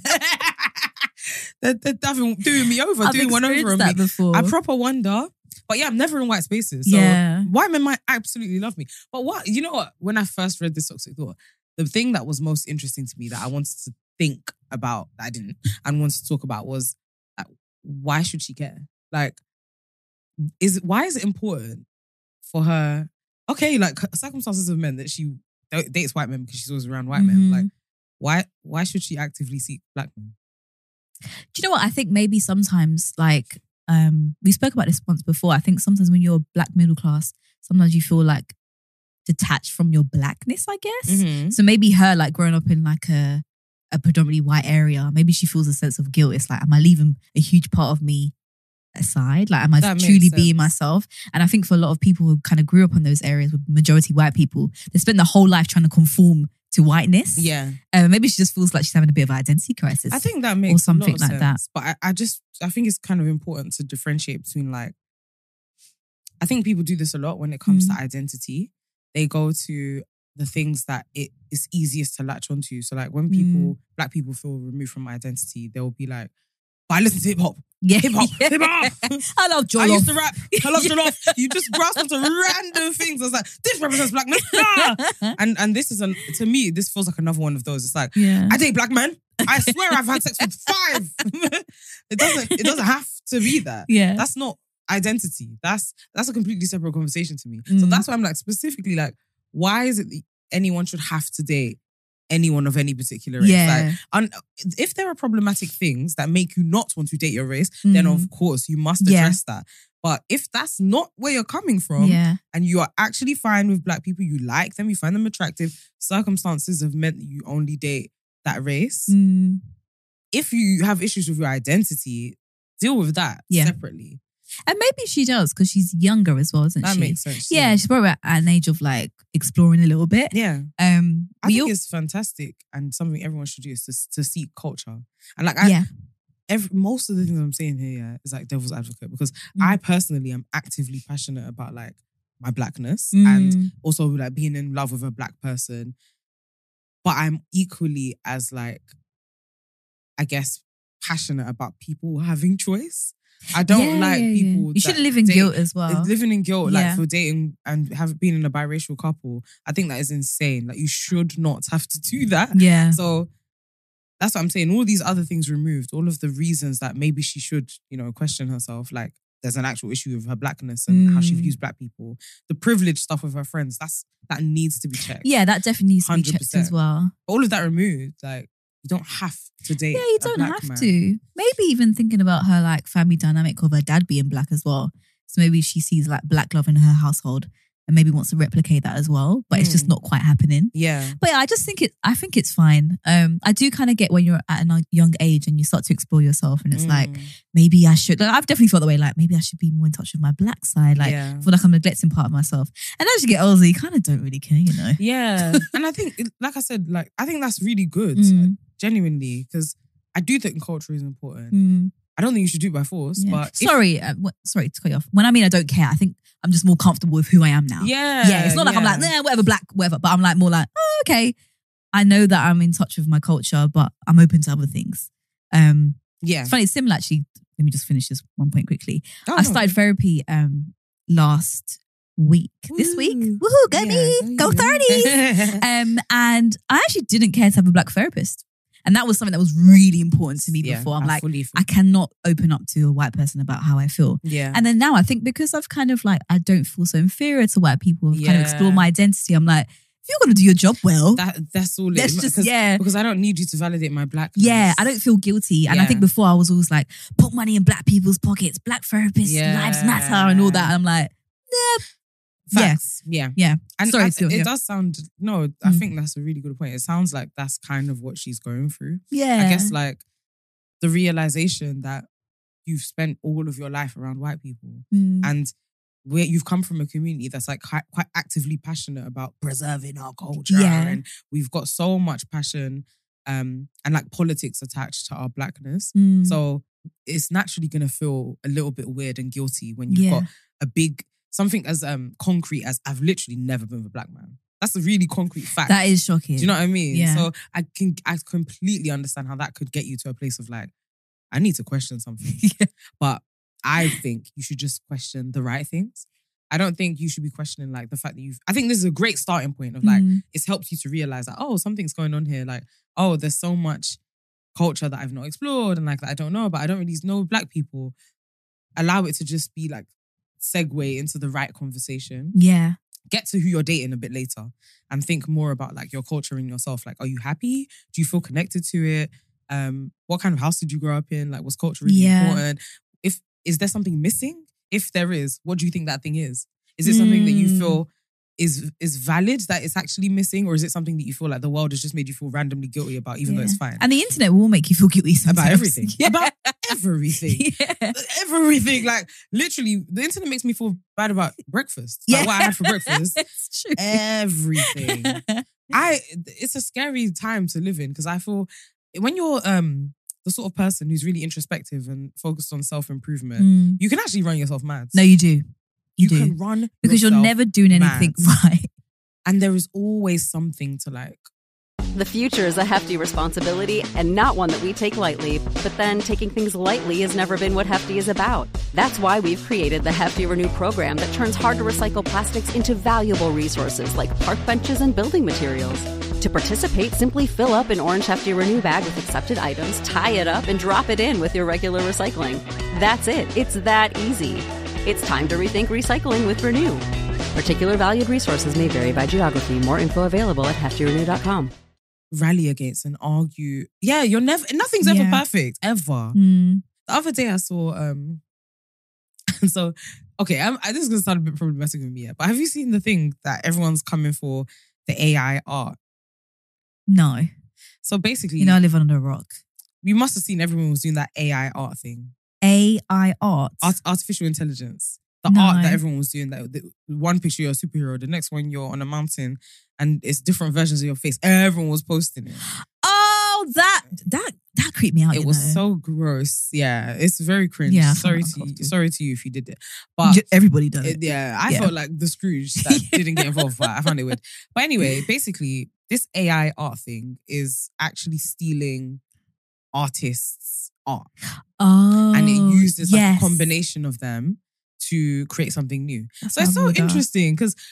They're doing me over, doing one over on me. Before. I proper wonder. But yeah, I'm never in white spaces. So white men might absolutely love me. But you know what? When I first read this Toxic Thought, the thing that was most interesting to me that I wanted to think about, that I didn't, and wanted to talk about was, why should she care? Like, why is it important for her? Okay, like, circumstances have meant that she dates white men because she's always around white men. Like, why should she actively seek black men? Do you know what? I think maybe sometimes, like, we spoke about this once before. I think sometimes when you're black middle class, sometimes you feel like detached from your blackness, I guess. So maybe her, like, growing up in like a predominantly white area, maybe she feels a sense of guilt. It's like, am I leaving a huge part of me aside? Like, am I truly being myself? And I think for a lot of people who kind of grew up in those areas with majority white people, they spend their whole life trying to conform to whiteness. Yeah. Maybe she just feels like she's having a bit of an identity crisis. I think that makes or something a lot of like sense. But I think it's kind of important to differentiate between, like, I think people do this a lot when it comes to identity. They go to the things that it is easiest to latch onto. So like when black people feel removed from identity, they'll be like, but I listen to hip hop. Yeah. Hip hop. I love Jollof. I used to rap. I love Jollof. You just grasp onto random things. I was like, this represents blackness. And this is, to me, this feels like another one of those. It's like, I date black men. I swear I've had sex with 5. It doesn't have to be that. Yeah. That's not identity. That's a completely separate conversation to me. So that's why I'm like, specifically, like, why is it that anyone should have to date anyone of any particular race? Yeah. Like, if there are problematic things that make you not want to date your race, then of course you must address that. But if that's not where you're coming from, and you are actually fine with black people, you like them, you find them attractive, circumstances have meant that you only date that race. If you have issues with your identity, deal with that separately. And maybe she does because she's younger as well, isn't she? That makes sense. Yeah, she's probably at an age of like exploring a little bit. Yeah. I think it's fantastic and something everyone should do is to seek culture. And like, most of the things I'm saying here is like devil's advocate, because I personally am actively passionate about like my blackness and also like being in love with a black person. But I'm equally as like, I guess, passionate about people having choice. I don't like people. You shouldn't live in guilt as well. Living in guilt, like for dating and been in a biracial couple, I think that is insane. Like, you should not have to do that. Yeah. So that's what I'm saying. All these other things removed, all of the reasons that maybe she should, question herself. Like there's an actual issue with her blackness and how she views black people. The privilege stuff with her friends, that needs to be checked. Yeah, that definitely needs to be checked 100%. as well. All of that removed, like you don't have to date. Yeah, you a don't black have man. to. Maybe even thinking about her like family dynamic of her dad being black as well. So maybe she sees like black love in her household and maybe wants to replicate that as well, but it's just not quite happening. Yeah. But yeah, I think it's fine. I do kind of get when you're at a young age and you start to explore yourself and it's like, maybe I should, like, I've definitely felt the way, like maybe I should be more in touch with my black side. Like, I feel like I'm neglecting part of myself. And as you get older, you kind of don't really care, Yeah. And I think, like I said, like, I think that's really good, genuinely, because I do think culture is important. I don't think you should do it by force, but... Sorry to cut you off. When I mean I don't care, I think I'm just more comfortable with who I am now. Yeah, it's not like I'm like, whatever, black, whatever. But I'm like more like, oh, okay. I know that I'm in touch with my culture, but I'm open to other things. It's funny, it's similar actually. Let me just finish this one point quickly. I started therapy last week. This week. Woohoo, go me. Go 30s. And I actually didn't care to have a black therapist. And that was something that was really important to me before. I'm like, I cannot open up to a white person about how I feel. Yeah. And then now I think because I've kind of like, I don't feel so inferior to white people, I've kind of explored my identity. I'm like, if you're going to do your job well, that's all it let's is. just, Because I don't need you to validate my blackness. Yeah, I don't feel guilty. And I think before I was always like, put money in black people's pockets, black therapists, lives matter and all that. And I'm like, Facts. Yeah. And sorry, it does sound, I think that's a really good point. It sounds like that's kind of what she's going through. Yeah. I guess like the realization that you've spent all of your life around white people and where you've come from a community that's like quite actively passionate about preserving our culture. And we've got so much passion and like politics attached to our blackness. So it's naturally going to feel a little bit weird and guilty when you've got something as concrete as I've literally never been with a black man. That's a really concrete fact. That is shocking. Do you know what I mean? Yeah. So I completely understand how that could get you to a place of like, I need to question something. But I think you should just question the right things. I don't think you should be questioning like the fact that I think this is a great starting point of like, it's helped you to realize that, oh, something's going on here. Like, oh, there's so much culture that I've not explored and like that I don't know, but I don't really know black people. Allow it to just be like, segue into the right conversation. Yeah. Get to who you're dating a bit later and think more about like your culture and yourself. Like, are you happy? Do you feel connected to it? What kind of house did you grow up in? Like, was culture really important? Is there something missing? If there is, what do you think that thing is? Is it something that you feel is valid that it's actually missing, or is it something that you feel like the world has just made you feel randomly guilty about, even though it's fine? And the internet will make you feel guilty sometimes. About everything. About everything. Everything. Like, literally, the internet makes me feel bad about breakfast. Like what I had for breakfast. It's true. Everything. It's a scary time to live in because I feel when you're the sort of person who's really introspective and focused on self-improvement, you can actually run yourself mad. No, you do. You do. Can run because you're never doing anything right. And there is always something to like. The future is a hefty responsibility and not one that we take lightly. But then taking things lightly has never been what Hefty is about. That's why we've created the Hefty Renew program that turns hard to recycle plastics into valuable resources like park benches and building materials. To participate, simply fill up an orange Hefty Renew bag with accepted items, tie it up, and drop it in with your regular recycling. That's it. It's that easy. It's time to rethink recycling with Renew. Particular valued resources may vary by geography. More info available at heftyrenew.com. Rally against and argue. Yeah, nothing's ever perfect, ever. The other day I saw, so, okay, this is going to sound a bit problematic with me, but have you seen the thing that everyone's coming for, the AI art? No. So basically, I live under a rock. You must have seen everyone was doing that AI art thing. AI art? Artificial intelligence. The art that everyone was doing, that one picture you're a superhero, the next one you're on a mountain and it's different versions of your face. Everyone was posting it. Oh, that creeped me out. It was so gross. Yeah, it's very cringe. Yeah, sorry to you if you did it. But everybody does it. I felt like the Scrooge that didn't get involved, but I found it weird. But anyway, basically, this AI art thing is actually stealing artists' art. Oh, and it uses like a combination of them to create something new. So it's so interesting because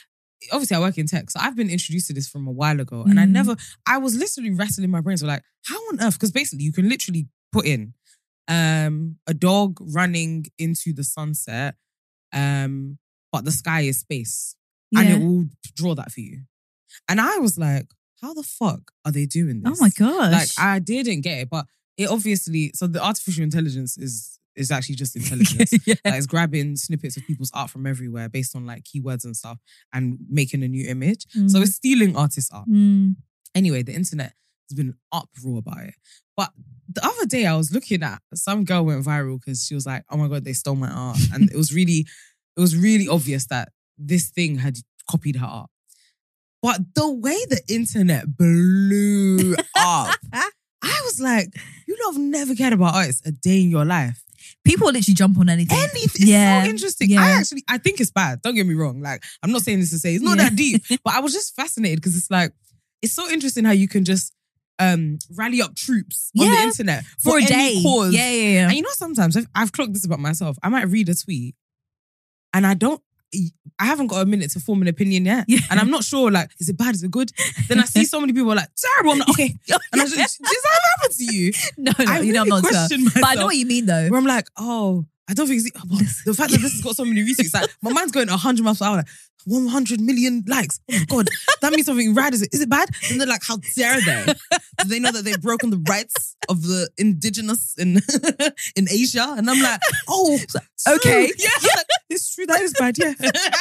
obviously I work in tech, so I've been introduced to this from a while ago, and I was literally rattling my brains. So like, how on earth? Because basically, you can literally put in a dog running into the sunset, but the sky is space, and it will draw that for you. And I was like, how the fuck are they doing this? Oh my gosh! Like, I didn't get it, but it obviously. So the artificial intelligence is actually just intelligence. Yeah. Like, it's grabbing snippets of people's art from everywhere based on like keywords and stuff and making a new image. So it's stealing artists' art. Anyway, the internet has been an uproar about it. But the other day I was looking at, some girl went viral because she was like, oh my God, they stole my art. And it was really obvious that this thing had copied her art. But the way the internet blew up, I was like, you lot have never cared about artists a day in your life. People literally jump on anything. It's so interesting. Yeah. I think it's bad. Don't get me wrong. Like, I'm not saying this to say it's not that deep, but I was just fascinated because it's like, it's so interesting how you can just rally up troops on the internet for a any day. cause. Yeah. And you know, sometimes I've clocked this about myself. I might read a tweet and I haven't got a minute to form an opinion yet. Yeah. And I'm not sure, like, is it bad? Is it good? Then I see so many people like, terrible. I'm like, okay. And I just, does that happen to you? No, I you know, I'm not sure. myself, But I know what you mean though. where I'm like, oh, I don't think it's the fact that this has got so many retweets. Like, my mind's going 100 miles per hour. Like, 100 million likes. Oh my God, that means something rad. Is it bad? And they're like, how dare they? Do they know that they've broken the rights of the indigenous in Asia? And I'm like, oh, okay. Yeah, it's true. That is bad, yeah.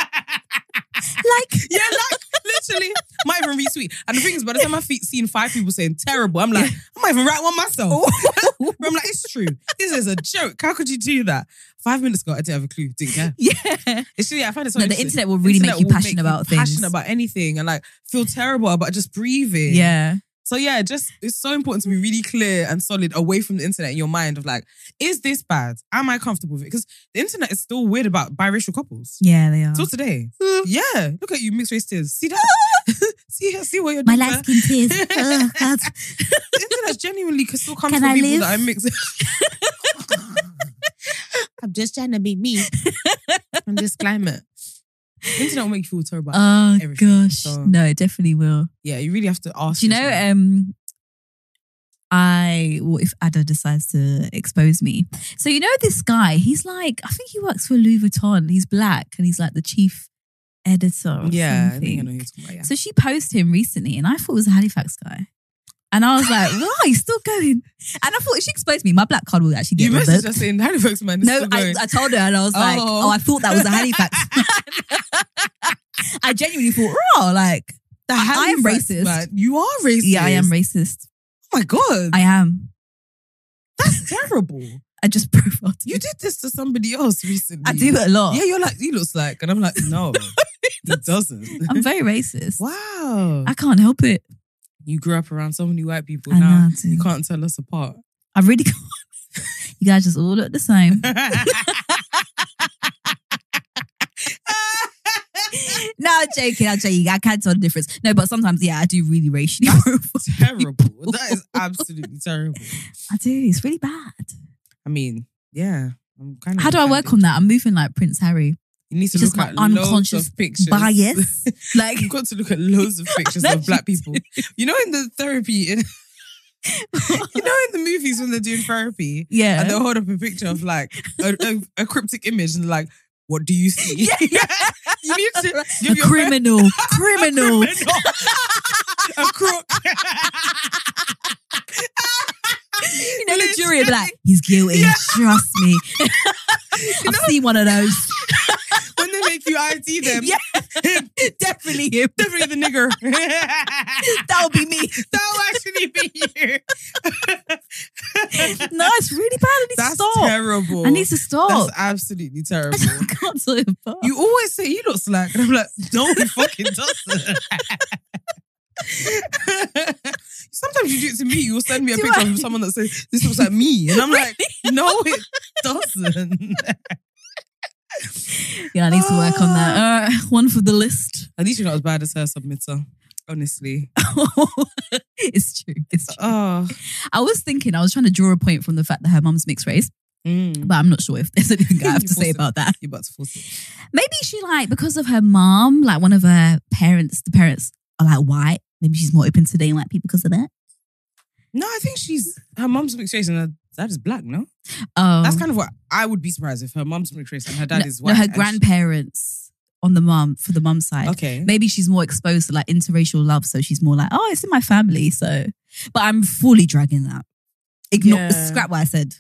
Literally, might even retweet. And the thing is, by the time I've seen 5 people saying terrible, I'm like, I might even write one myself. But I'm like, it's true. This is a joke. How could you do that? 5 minutes ago, I didn't have a clue. Didn't care. Yeah. It's really, I find it so the interesting. internet will really make you passionate about things. Passionate about anything and like feel terrible about just breathing. Yeah. So yeah, it's so important to be really clear and solid away from the internet in your mind of like, is this bad? Am I comfortable with it? Because the internet is still weird about biracial couples. Yeah, they are. Till today. Yeah. Look at you, mixed race tears. See that? see what you're My doing. light skin tears. The internet genuinely can still come Can from I people live? that are mixed. I'm just trying to be me in this climate. The internet will make you feel terrible about everything. Gosh. So, No, it definitely will. yeah, you really have to ask. Do you yourself. know, if Ada decides to expose me. So you know this guy, he's like, I think he works for Louis Vuitton. He's black and he's like the chief editor or Yeah, I something. think I know who you're talking about, yeah. So she posted him recently and I thought it was a Halifax guy. And I was like, wow, he's still going. And I thought if she exposed me, my black card would actually get You revoked. messaged us saying Halifax man is No, still going. I told her and I was like, Oh. I thought that was a Halifax. I genuinely thought, like, I am Halifax racist. man. You are racist. Yeah, I am racist. Oh my God. I am. That's terrible. I just profiled You did this to somebody else recently. I do it a lot. Yeah, you're like, he looks like. And I'm like, no, he doesn't. I'm very racist. Wow. I can't help it. You grew up around so many white people I know now. I do. You can't tell us apart. I really can't. You guys just all look the same. No, I'm joking. I can't tell the difference. No, but sometimes, yeah, I do really racially profile. Terrible. That is absolutely terrible. I do. It's really bad. I mean, yeah. I'm kind of. How do I work on that? I'm moving like Prince Harry. You need to Just look my at loads unconscious of pictures. bias. Like, You've got to look at loads of pictures of black people. You know, in the therapy, in the movies when they're doing therapy, yeah. and they'll hold up a picture of like a cryptic image and like, what do you see? Yeah. You need to A give your criminal. Criminal. a crook. You know, the jury will be like, he's guilty. Yeah. Trust me. I've seen one of those. When they make you ID them, Yeah. Definitely him. definitely the nigger. That'll be me. That'll actually be you. No, it's really bad. I need That's to stop. terrible. I need to stop. That's absolutely terrible. I can't tell you apart. You always say he looks like, and I'm like, no, he fucking doesn't. Sometimes you do it to me. You'll send me a Do picture I? of someone that says this looks like me, and I'm like, no, it doesn't. Yeah, I need to work on that. One for the list. At least you're not as bad as her submitter. Honestly. It's true. It's true. Oh, I was trying to draw a point from the fact that her mum's mixed race. But I'm not sure if there's anything I have to say about that. You're about to force it. Maybe she like, because of her mom, like one of her parents, the parents are like white. Maybe she's more open to dating white people because of that. No, I think her mom's mixed race and her dad is black, no? Oh. That's kind of what I would be surprised if her mom's mixed race and her dad is white. No, her grandparents on the mum, for the mum side. Okay. Maybe she's more exposed to like interracial love, so she's more like, oh, it's in my family, so. But I'm fully dragging that. Scrap what I said.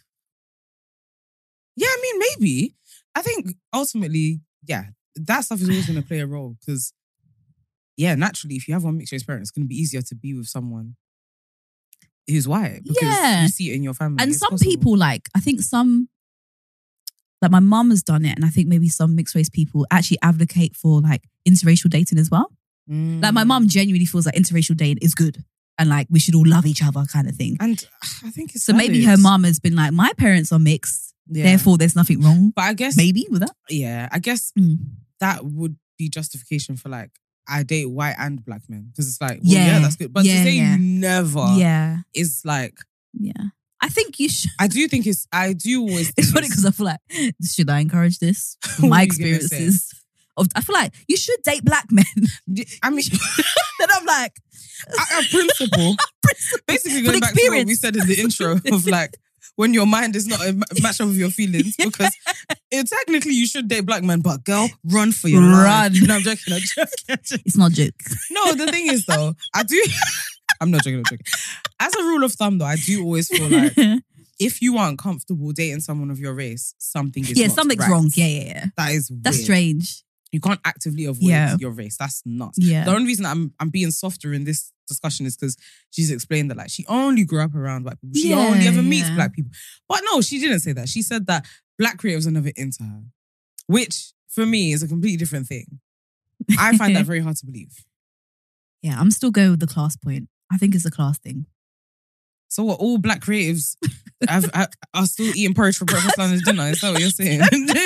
Yeah, I mean, maybe. I think ultimately, yeah, that stuff is always going to play a role because, yeah, naturally, if you have one mixed race parent, it's going to be easier to be with someone who's white because you see it in your family. And some people, like, I think some, like my mum has done it, and I think maybe some mixed race people actually advocate for like interracial dating as well. Like my mum genuinely feels like interracial dating is good. And like we should all love each other kind of thing. And I think it's so valid. Maybe her mum has been like, my parents are mixed, therefore there's nothing wrong. But I guess maybe with that. Yeah, I guess that would be justification for like I date white and black men because it's like, well, yeah, that's good. But to say you never is like, I think you should. I do always. Think it's funny because I feel like, should I encourage this? My experiences. I feel like you should date black men. I mean, then I'm like, a principle. Basically, going back to what we said in the intro of like when your mind is not a match up with your feelings, because technically you should date black men, but girl, run for your life. No, I'm joking. It's not a joke. No, the thing is though, I'm not joking. As a rule of thumb though, I do always feel like if you aren't comfortable dating someone of your race, something is something's wrong. Yeah. That's weird. Strange. You can't actively avoid your race. That's nuts. Yeah. The only reason I'm being softer in this discussion is because she's explained that like she only grew up around white people. She only ever meets black people. But no, she didn't say that. She said that black creatives are never into her, which for me is a completely different thing. I find that very hard to believe. Yeah, I'm still going with the class point. I think it's a class thing. So what, all black creatives are still eating porridge for breakfast, lunch and dinner? Is that what you're saying?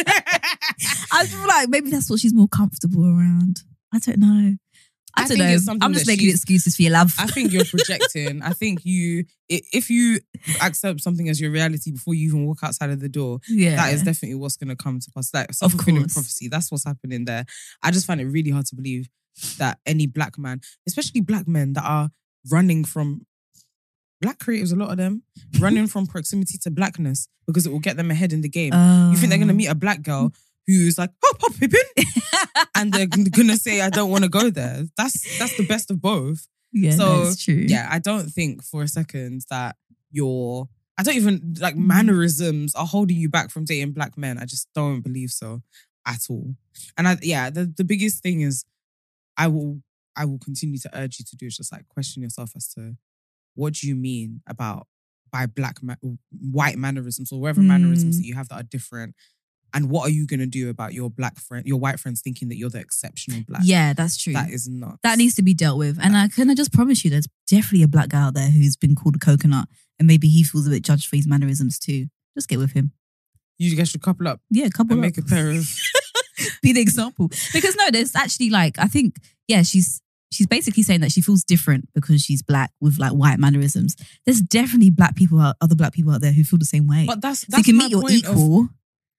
I feel like maybe that's what she's more comfortable around. I don't know. I don't know. I'm just making excuses for your love. I think you're projecting. I think if you accept something as your reality before you even walk outside of the door, that is definitely what's going to come to pass. Like self-fulfilling prophecy. That's what's happening there. I just find it really hard to believe that any black man, especially black men that are running from black creatives, a lot of them running from proximity to blackness because it will get them ahead in the game. You think they're going to meet a black girl who's like, hop, hop, Pippin. And they're going to say, I don't want to go there. That's the best of both. Yeah, so, that's true. Yeah, I don't think for a second that I don't even, like, mannerisms are holding you back from dating black men. I just don't believe so at all. And the biggest thing is I will continue to urge you to do is just like question yourself as to what do you mean by white mannerisms or whatever mannerisms that you have that are different. And what are you going to do about your white friends thinking that you're the exceptional black? Yeah, that's true. That is nuts. That needs to be dealt with. And I just promise you, there's definitely a black guy out there who's been called a coconut and maybe he feels a bit judged for his mannerisms too. Just get with him. You guys should couple up. Yeah, couple and up. Make a pair of... Be the example. Because no, there's actually like, I think, she's basically saying that she feels different because she's black with like white mannerisms. There's definitely other black people out there who feel the same way. But that's so you can meet your equal.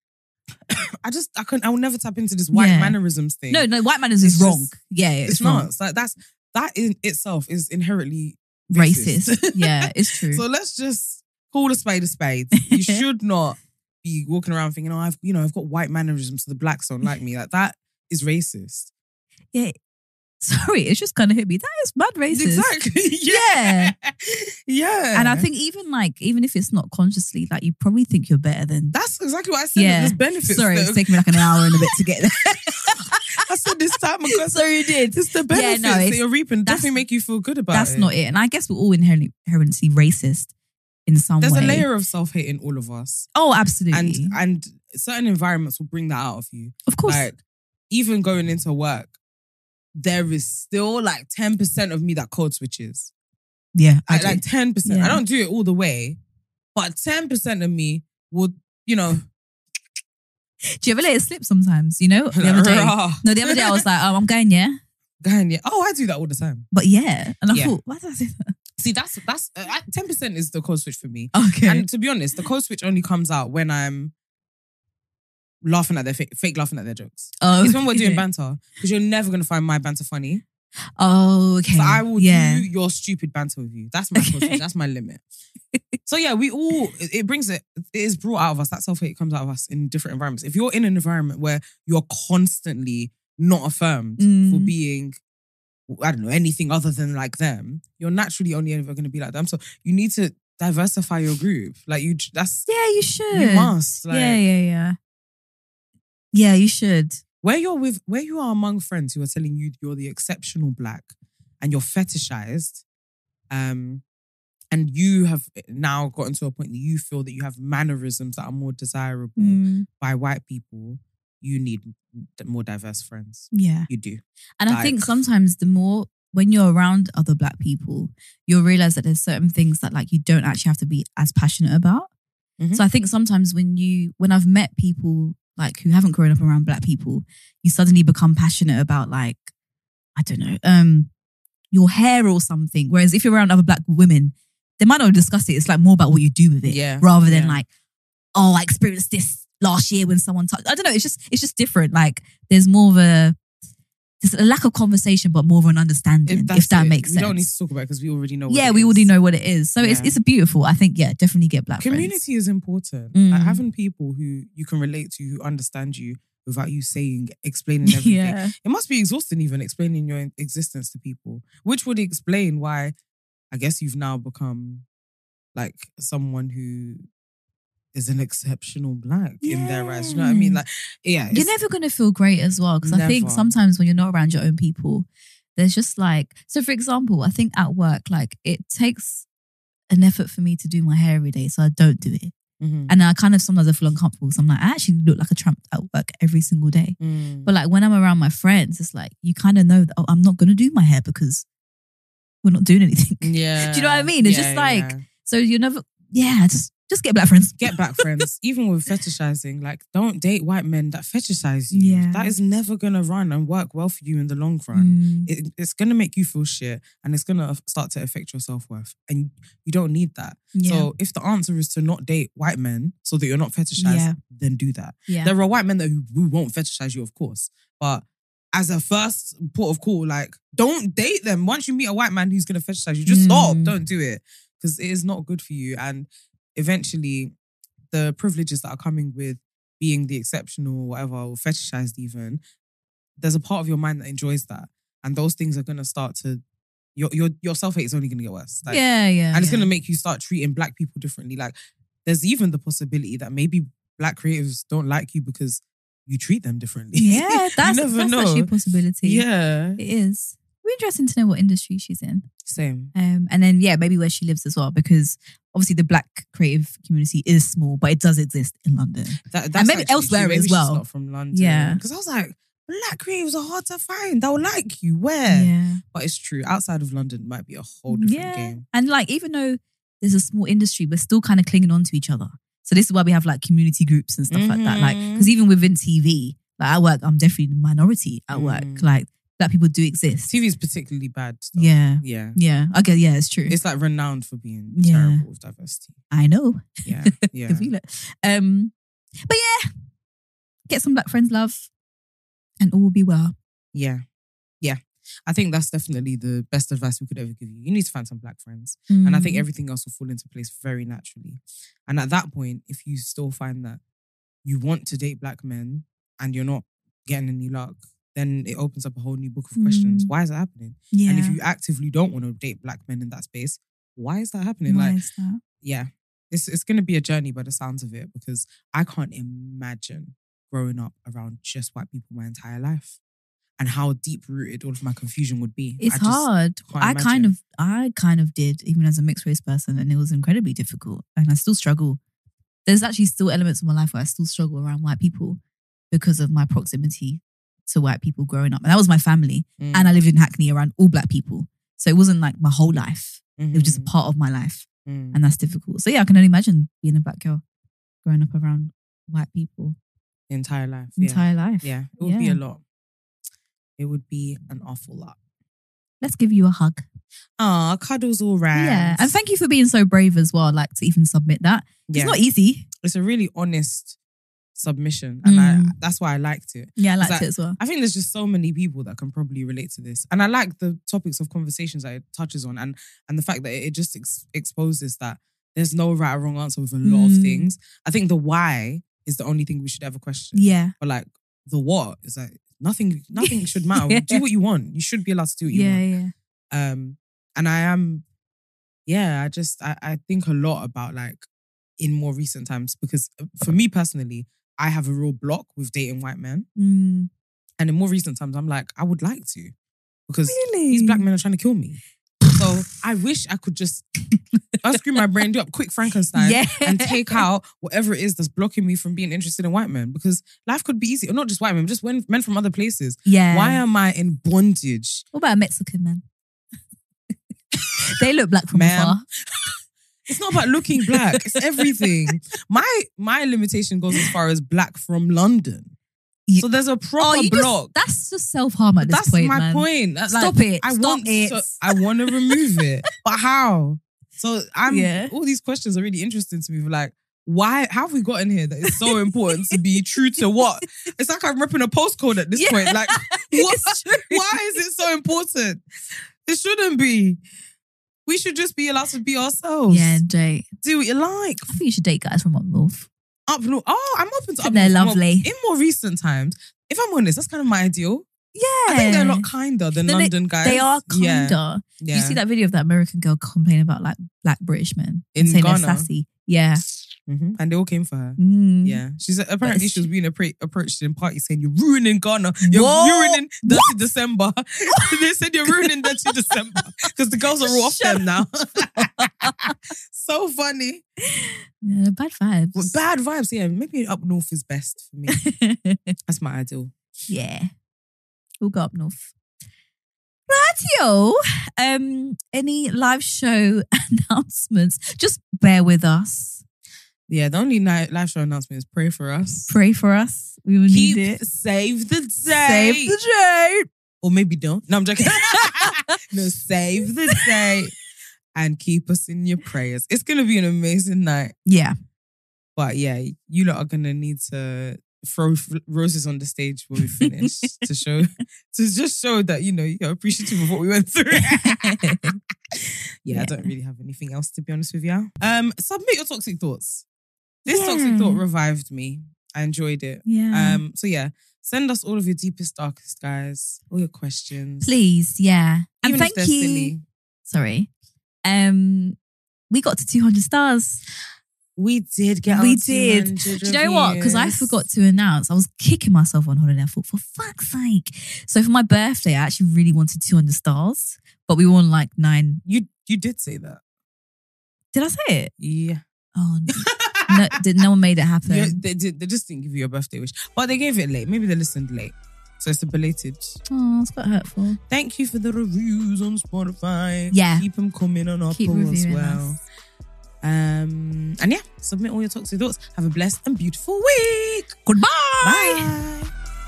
I will never tap into this white mannerisms thing. No, white mannerisms is wrong. It's not. wrong. It's like that in itself is inherently racist. Yeah, it's true. So let's just call a spade a spade. You should not be walking around thinking, I've got white mannerisms, so the blacks don't like me. Like that is racist. Yeah. Sorry, it's just kind of hit me. That is mad racist. Exactly. Yeah. And I think even if it's not consciously, like you probably think you're better than. That's exactly what I said. Yeah. There's benefits. Sorry, it's taken me like an hour and a bit to get there. I said this time ago. Sorry, you did. It's the benefits that you're reaping. Definitely make you feel good about it. That's not it. And I guess we're all inherently racist in some way. There's a layer of self-hate in all of us. Oh, absolutely. And certain environments will bring that out of you. Of course. Like even going into work, there is still like 10% of me that code switches. Yeah. Like 10%. Yeah. I don't do it all the way, but 10% of me would, Do you ever let it slip sometimes? The other day I was like, I'm going, yeah. Oh, I do that all the time. But yeah. And I thought, why did I say that? See, that's 10% is the code switch for me. Okay. And to be honest, the code switch only comes out when I'm laughing at their fake laughing at their jokes. Oh, it's when we're doing banter, because you're never gonna find my banter funny. Oh, okay. So I will do your stupid banter with you. That's my code switch. That's my limit. So yeah, we all it is brought out of us. That self-hate comes out of us in different environments. If you're in an environment where you're constantly not affirmed for being, I don't know, anything other than like them, you're naturally only ever going to be like them. So you need to diversify your group. Like you should. You must. Like, Yeah, you should. Where you are among friends who are telling you you're the exceptional black and you're fetishized, and you have now gotten to a point that you feel that you have mannerisms that are more desirable by white people, you need more diverse friends. Yeah. You do. And I think sometimes when you're around other black people, you'll realize that there's certain things that like you don't actually have to be as passionate about. Mm-hmm. So I think sometimes when I've met people like who haven't grown up around black people, you suddenly become passionate about like, I don't know, your hair or something. Whereas if you're around other black women, they might not discuss it. It's like more about what you do with it, rather than like, oh, I experienced this last year when someone touched. I don't know. It's just different. Like there's a lack of conversation, but more of an understanding. If that makes sense. We don't need to talk about it because we already know. We already know what it is. So it's beautiful. I think definitely get black community friends. is important. Like having people who you can relate to, who understand you without you explaining everything. Yeah. It must be exhausting even explaining your existence to people, which would explain why I guess you've now become like someone who is an exceptional black in their eyes. You know what I mean? Like, yeah. You're never going to feel great as well. Because I think sometimes when you're not around your own people, there's just like, so for example, I think at work, like it takes an effort for me to do my hair every day. So I don't do it. Mm-hmm. And I kind of sometimes I feel uncomfortable. So I'm like, I actually look like a tramp at work every single day. But like when I'm around my friends, it's like, you kind of know that, I'm not going to do my hair because we're not doing anything. Yeah. Do you know what I mean? It's just like, so you never, just get black friends. Get black friends. Even with fetishizing, like don't date white men that fetishize you. Yeah. That is never going to run and work well for you in the long run. It's going to make you feel shit and it's going to start to affect your self-worth. And you don't need that. Yeah. So if the answer is to not date white men so that you're not fetishized, then do that. Yeah. There are white men who won't fetishize you, of course. But as a first port of call, like don't date them. Once you meet a white man who's going to fetishize you, just stop. Don't do it. Because it is not good for you. And eventually, the privileges that are coming with being the exceptional or whatever, or fetishized even, there's a part of your mind that enjoys that. And those things are going to start to, your self-hate is only going to get worse. Like, and it's going to make you start treating black people differently. Like, there's even the possibility that maybe black creatives don't like you because you treat them differently. Yeah, that's actually a possibility. Yeah. It is. It'd be interesting to know what industry she's in. Same. And then, maybe where she lives as well, because obviously the black creative community is small, but it does exist in London. That's and maybe elsewhere as well. Not from London. Yeah. Because I was like, black creatives are hard to find. They'll like you. Where? Yeah. But it's true. Outside of London, it might be a whole different game. And like, even though there's a small industry, we're still kind of clinging on to each other. So this is why we have like community groups and stuff like that. Like, because even within TV, like at work, I'm definitely the minority at work. Like, black people do exist. TV is particularly bad. Though. Yeah. Yeah. I guess, it's true. It's like renowned for being terrible with diversity. I know. Yeah. I feel it. But get some black friends, love, and all will be well. Yeah. I think that's definitely the best advice we could ever give you. You need to find some black friends. And I think everything else will fall into place very naturally. And at that point, if you still find that you want to date black men and you're not getting any luck, then it opens up a whole new book of questions. Why is that happening? Yeah. And if you actively don't want to date black men in that space, why is that happening? Why is that? Yeah. It's going to be a journey by the sounds of it, because I can't imagine growing up around just white people my entire life and how deep-rooted all of my confusion would be. It's hard. I kind of did, even as a mixed race person, and it was incredibly difficult. And I still struggle. There's actually still elements of my life where I still struggle around white people because of my proximity to white people growing up. And that was my family. And I lived in Hackney around all black people. So it wasn't like my whole life. It was just a part of my life. And that's difficult. So I can only imagine being a black girl growing up around white people. The entire life. Entire life. Yeah. It would be a lot. It would be an awful lot. let's give you a hug. Ah, cuddles all right. Yeah. And thank you for being so brave as well, like to even submit that. Yeah. It's not easy. It's a really honest submission. And that's why I liked it. Yeah, I liked it as well. I think there's just so many people that can probably relate to this. And I like the topics of conversations that it touches on and the fact that it just exposes that there's no right or wrong answer with a lot of things. I think the why is the only thing we should ever question. Yeah. But like the what is like nothing should matter. Yeah. Do what you want. You should be allowed to do what you want. Yeah. And I am, I think a lot about like in more recent times because for me personally, I have a real block with dating white men. And in more recent times, I'm like, I would like to because these black men are trying to kill me. So I wish I could just unscrew my brain, do up quick Frankenstein and take out whatever it is that's blocking me from being interested in white men because life could be easy. Or not just white men, just men from other places. Yeah. Why am I in bondage? What about a Mexican man? They look black from afar. It's not about looking black. It's everything. My limitation goes as far as black from London. So there's a proper block. That's just self-harm at this point, That's my man. point. That's Stop like, it. I Stop it. I want to remove it. But how? So all these questions are really interesting to me. Like, why? How have we gotten here that it's so important to be true to what? It's like I'm ripping a postcode at this point. Like, what? Why is it so important? It shouldn't be. We should just be allowed to be ourselves. Yeah, date. Do what you like. I think you should date guys from up north. Up north. Oh, I'm open to up north. They're lovely. In more recent times, if I'm honest, that's kind of my ideal. Yeah. I think they're a lot kinder than London guys. They are kinder. Yeah. Did you see that video of that American girl complaining about like black British men? In saying Ghana? they're sassy. Yeah. Mm-hmm. And they all came for her. Yeah. She's apparently she was being approached in party saying, "You're ruining Ghana. You're ruining Dirty December." They said you're ruining Dirty December because the girls are all off them now. So funny. Yeah, bad vibes. Well, bad vibes. Yeah, maybe up north is best for me. That's my ideal. Yeah. We'll go up north. Rightio. Any live show announcements? Just bear with us. Yeah, the only live show announcement is pray for us. Pray for us. We will need it. Save the day. Save the day. Or maybe don't. No, I'm joking. No, save the day. And keep us in your prayers. It's going to be an amazing night. Yeah. But yeah, you lot are going to need to throw roses on the stage when we finish to just show that, you're appreciative of what we went through. Yeah, I don't really have anything else to be honest with you. Submit your toxic thoughts. This toxic thought revived me. I enjoyed it. Yeah. So yeah, send us all of your deepest, darkest, guys. All your questions. Please, yeah. And Even if thank they're you. silly. Sorry. We got to 200 stars. We did get We on did. 200 Do you know what? Because I forgot to announce. I was kicking myself on holiday. I thought, for fuck's sake. So for my birthday, I actually really wanted 200 stars. But we won like 9. You did say that. Did I say it? Yeah. Oh, no one made it happen. Yeah, they just didn't give you a birthday wish. But they gave it late. Maybe they listened late. So it's a belated. Oh, it's quite hurtful. Thank you for the reviews on Spotify. Yeah. Keep them coming on our poll as well. And yeah, submit all your toxic thoughts. Have a blessed and beautiful week. Goodbye. Bye.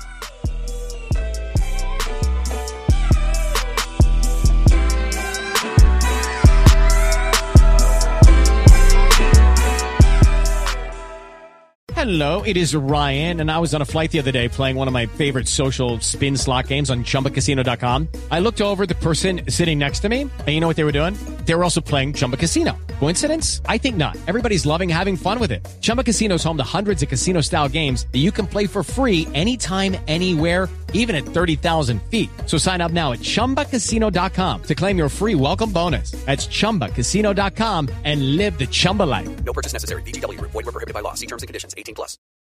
Hello, it is Ryan, and I was on a flight the other day playing one of my favorite social spin slot games on ChumbaCasino.com. I looked over at the person sitting next to me, and you know what they were doing? They were also playing Chumba Casino. Coincidence? I think not. Everybody's loving having fun with it. Chumba Casino is home to hundreds of casino-style games that you can play for free anytime, anywhere, even at 30,000 feet. So sign up now at ChumbaCasino.com to claim your free welcome bonus. That's ChumbaCasino.com and live the Chumba life. No purchase necessary. VGW. Void where prohibited by law. See terms and conditions. 18+.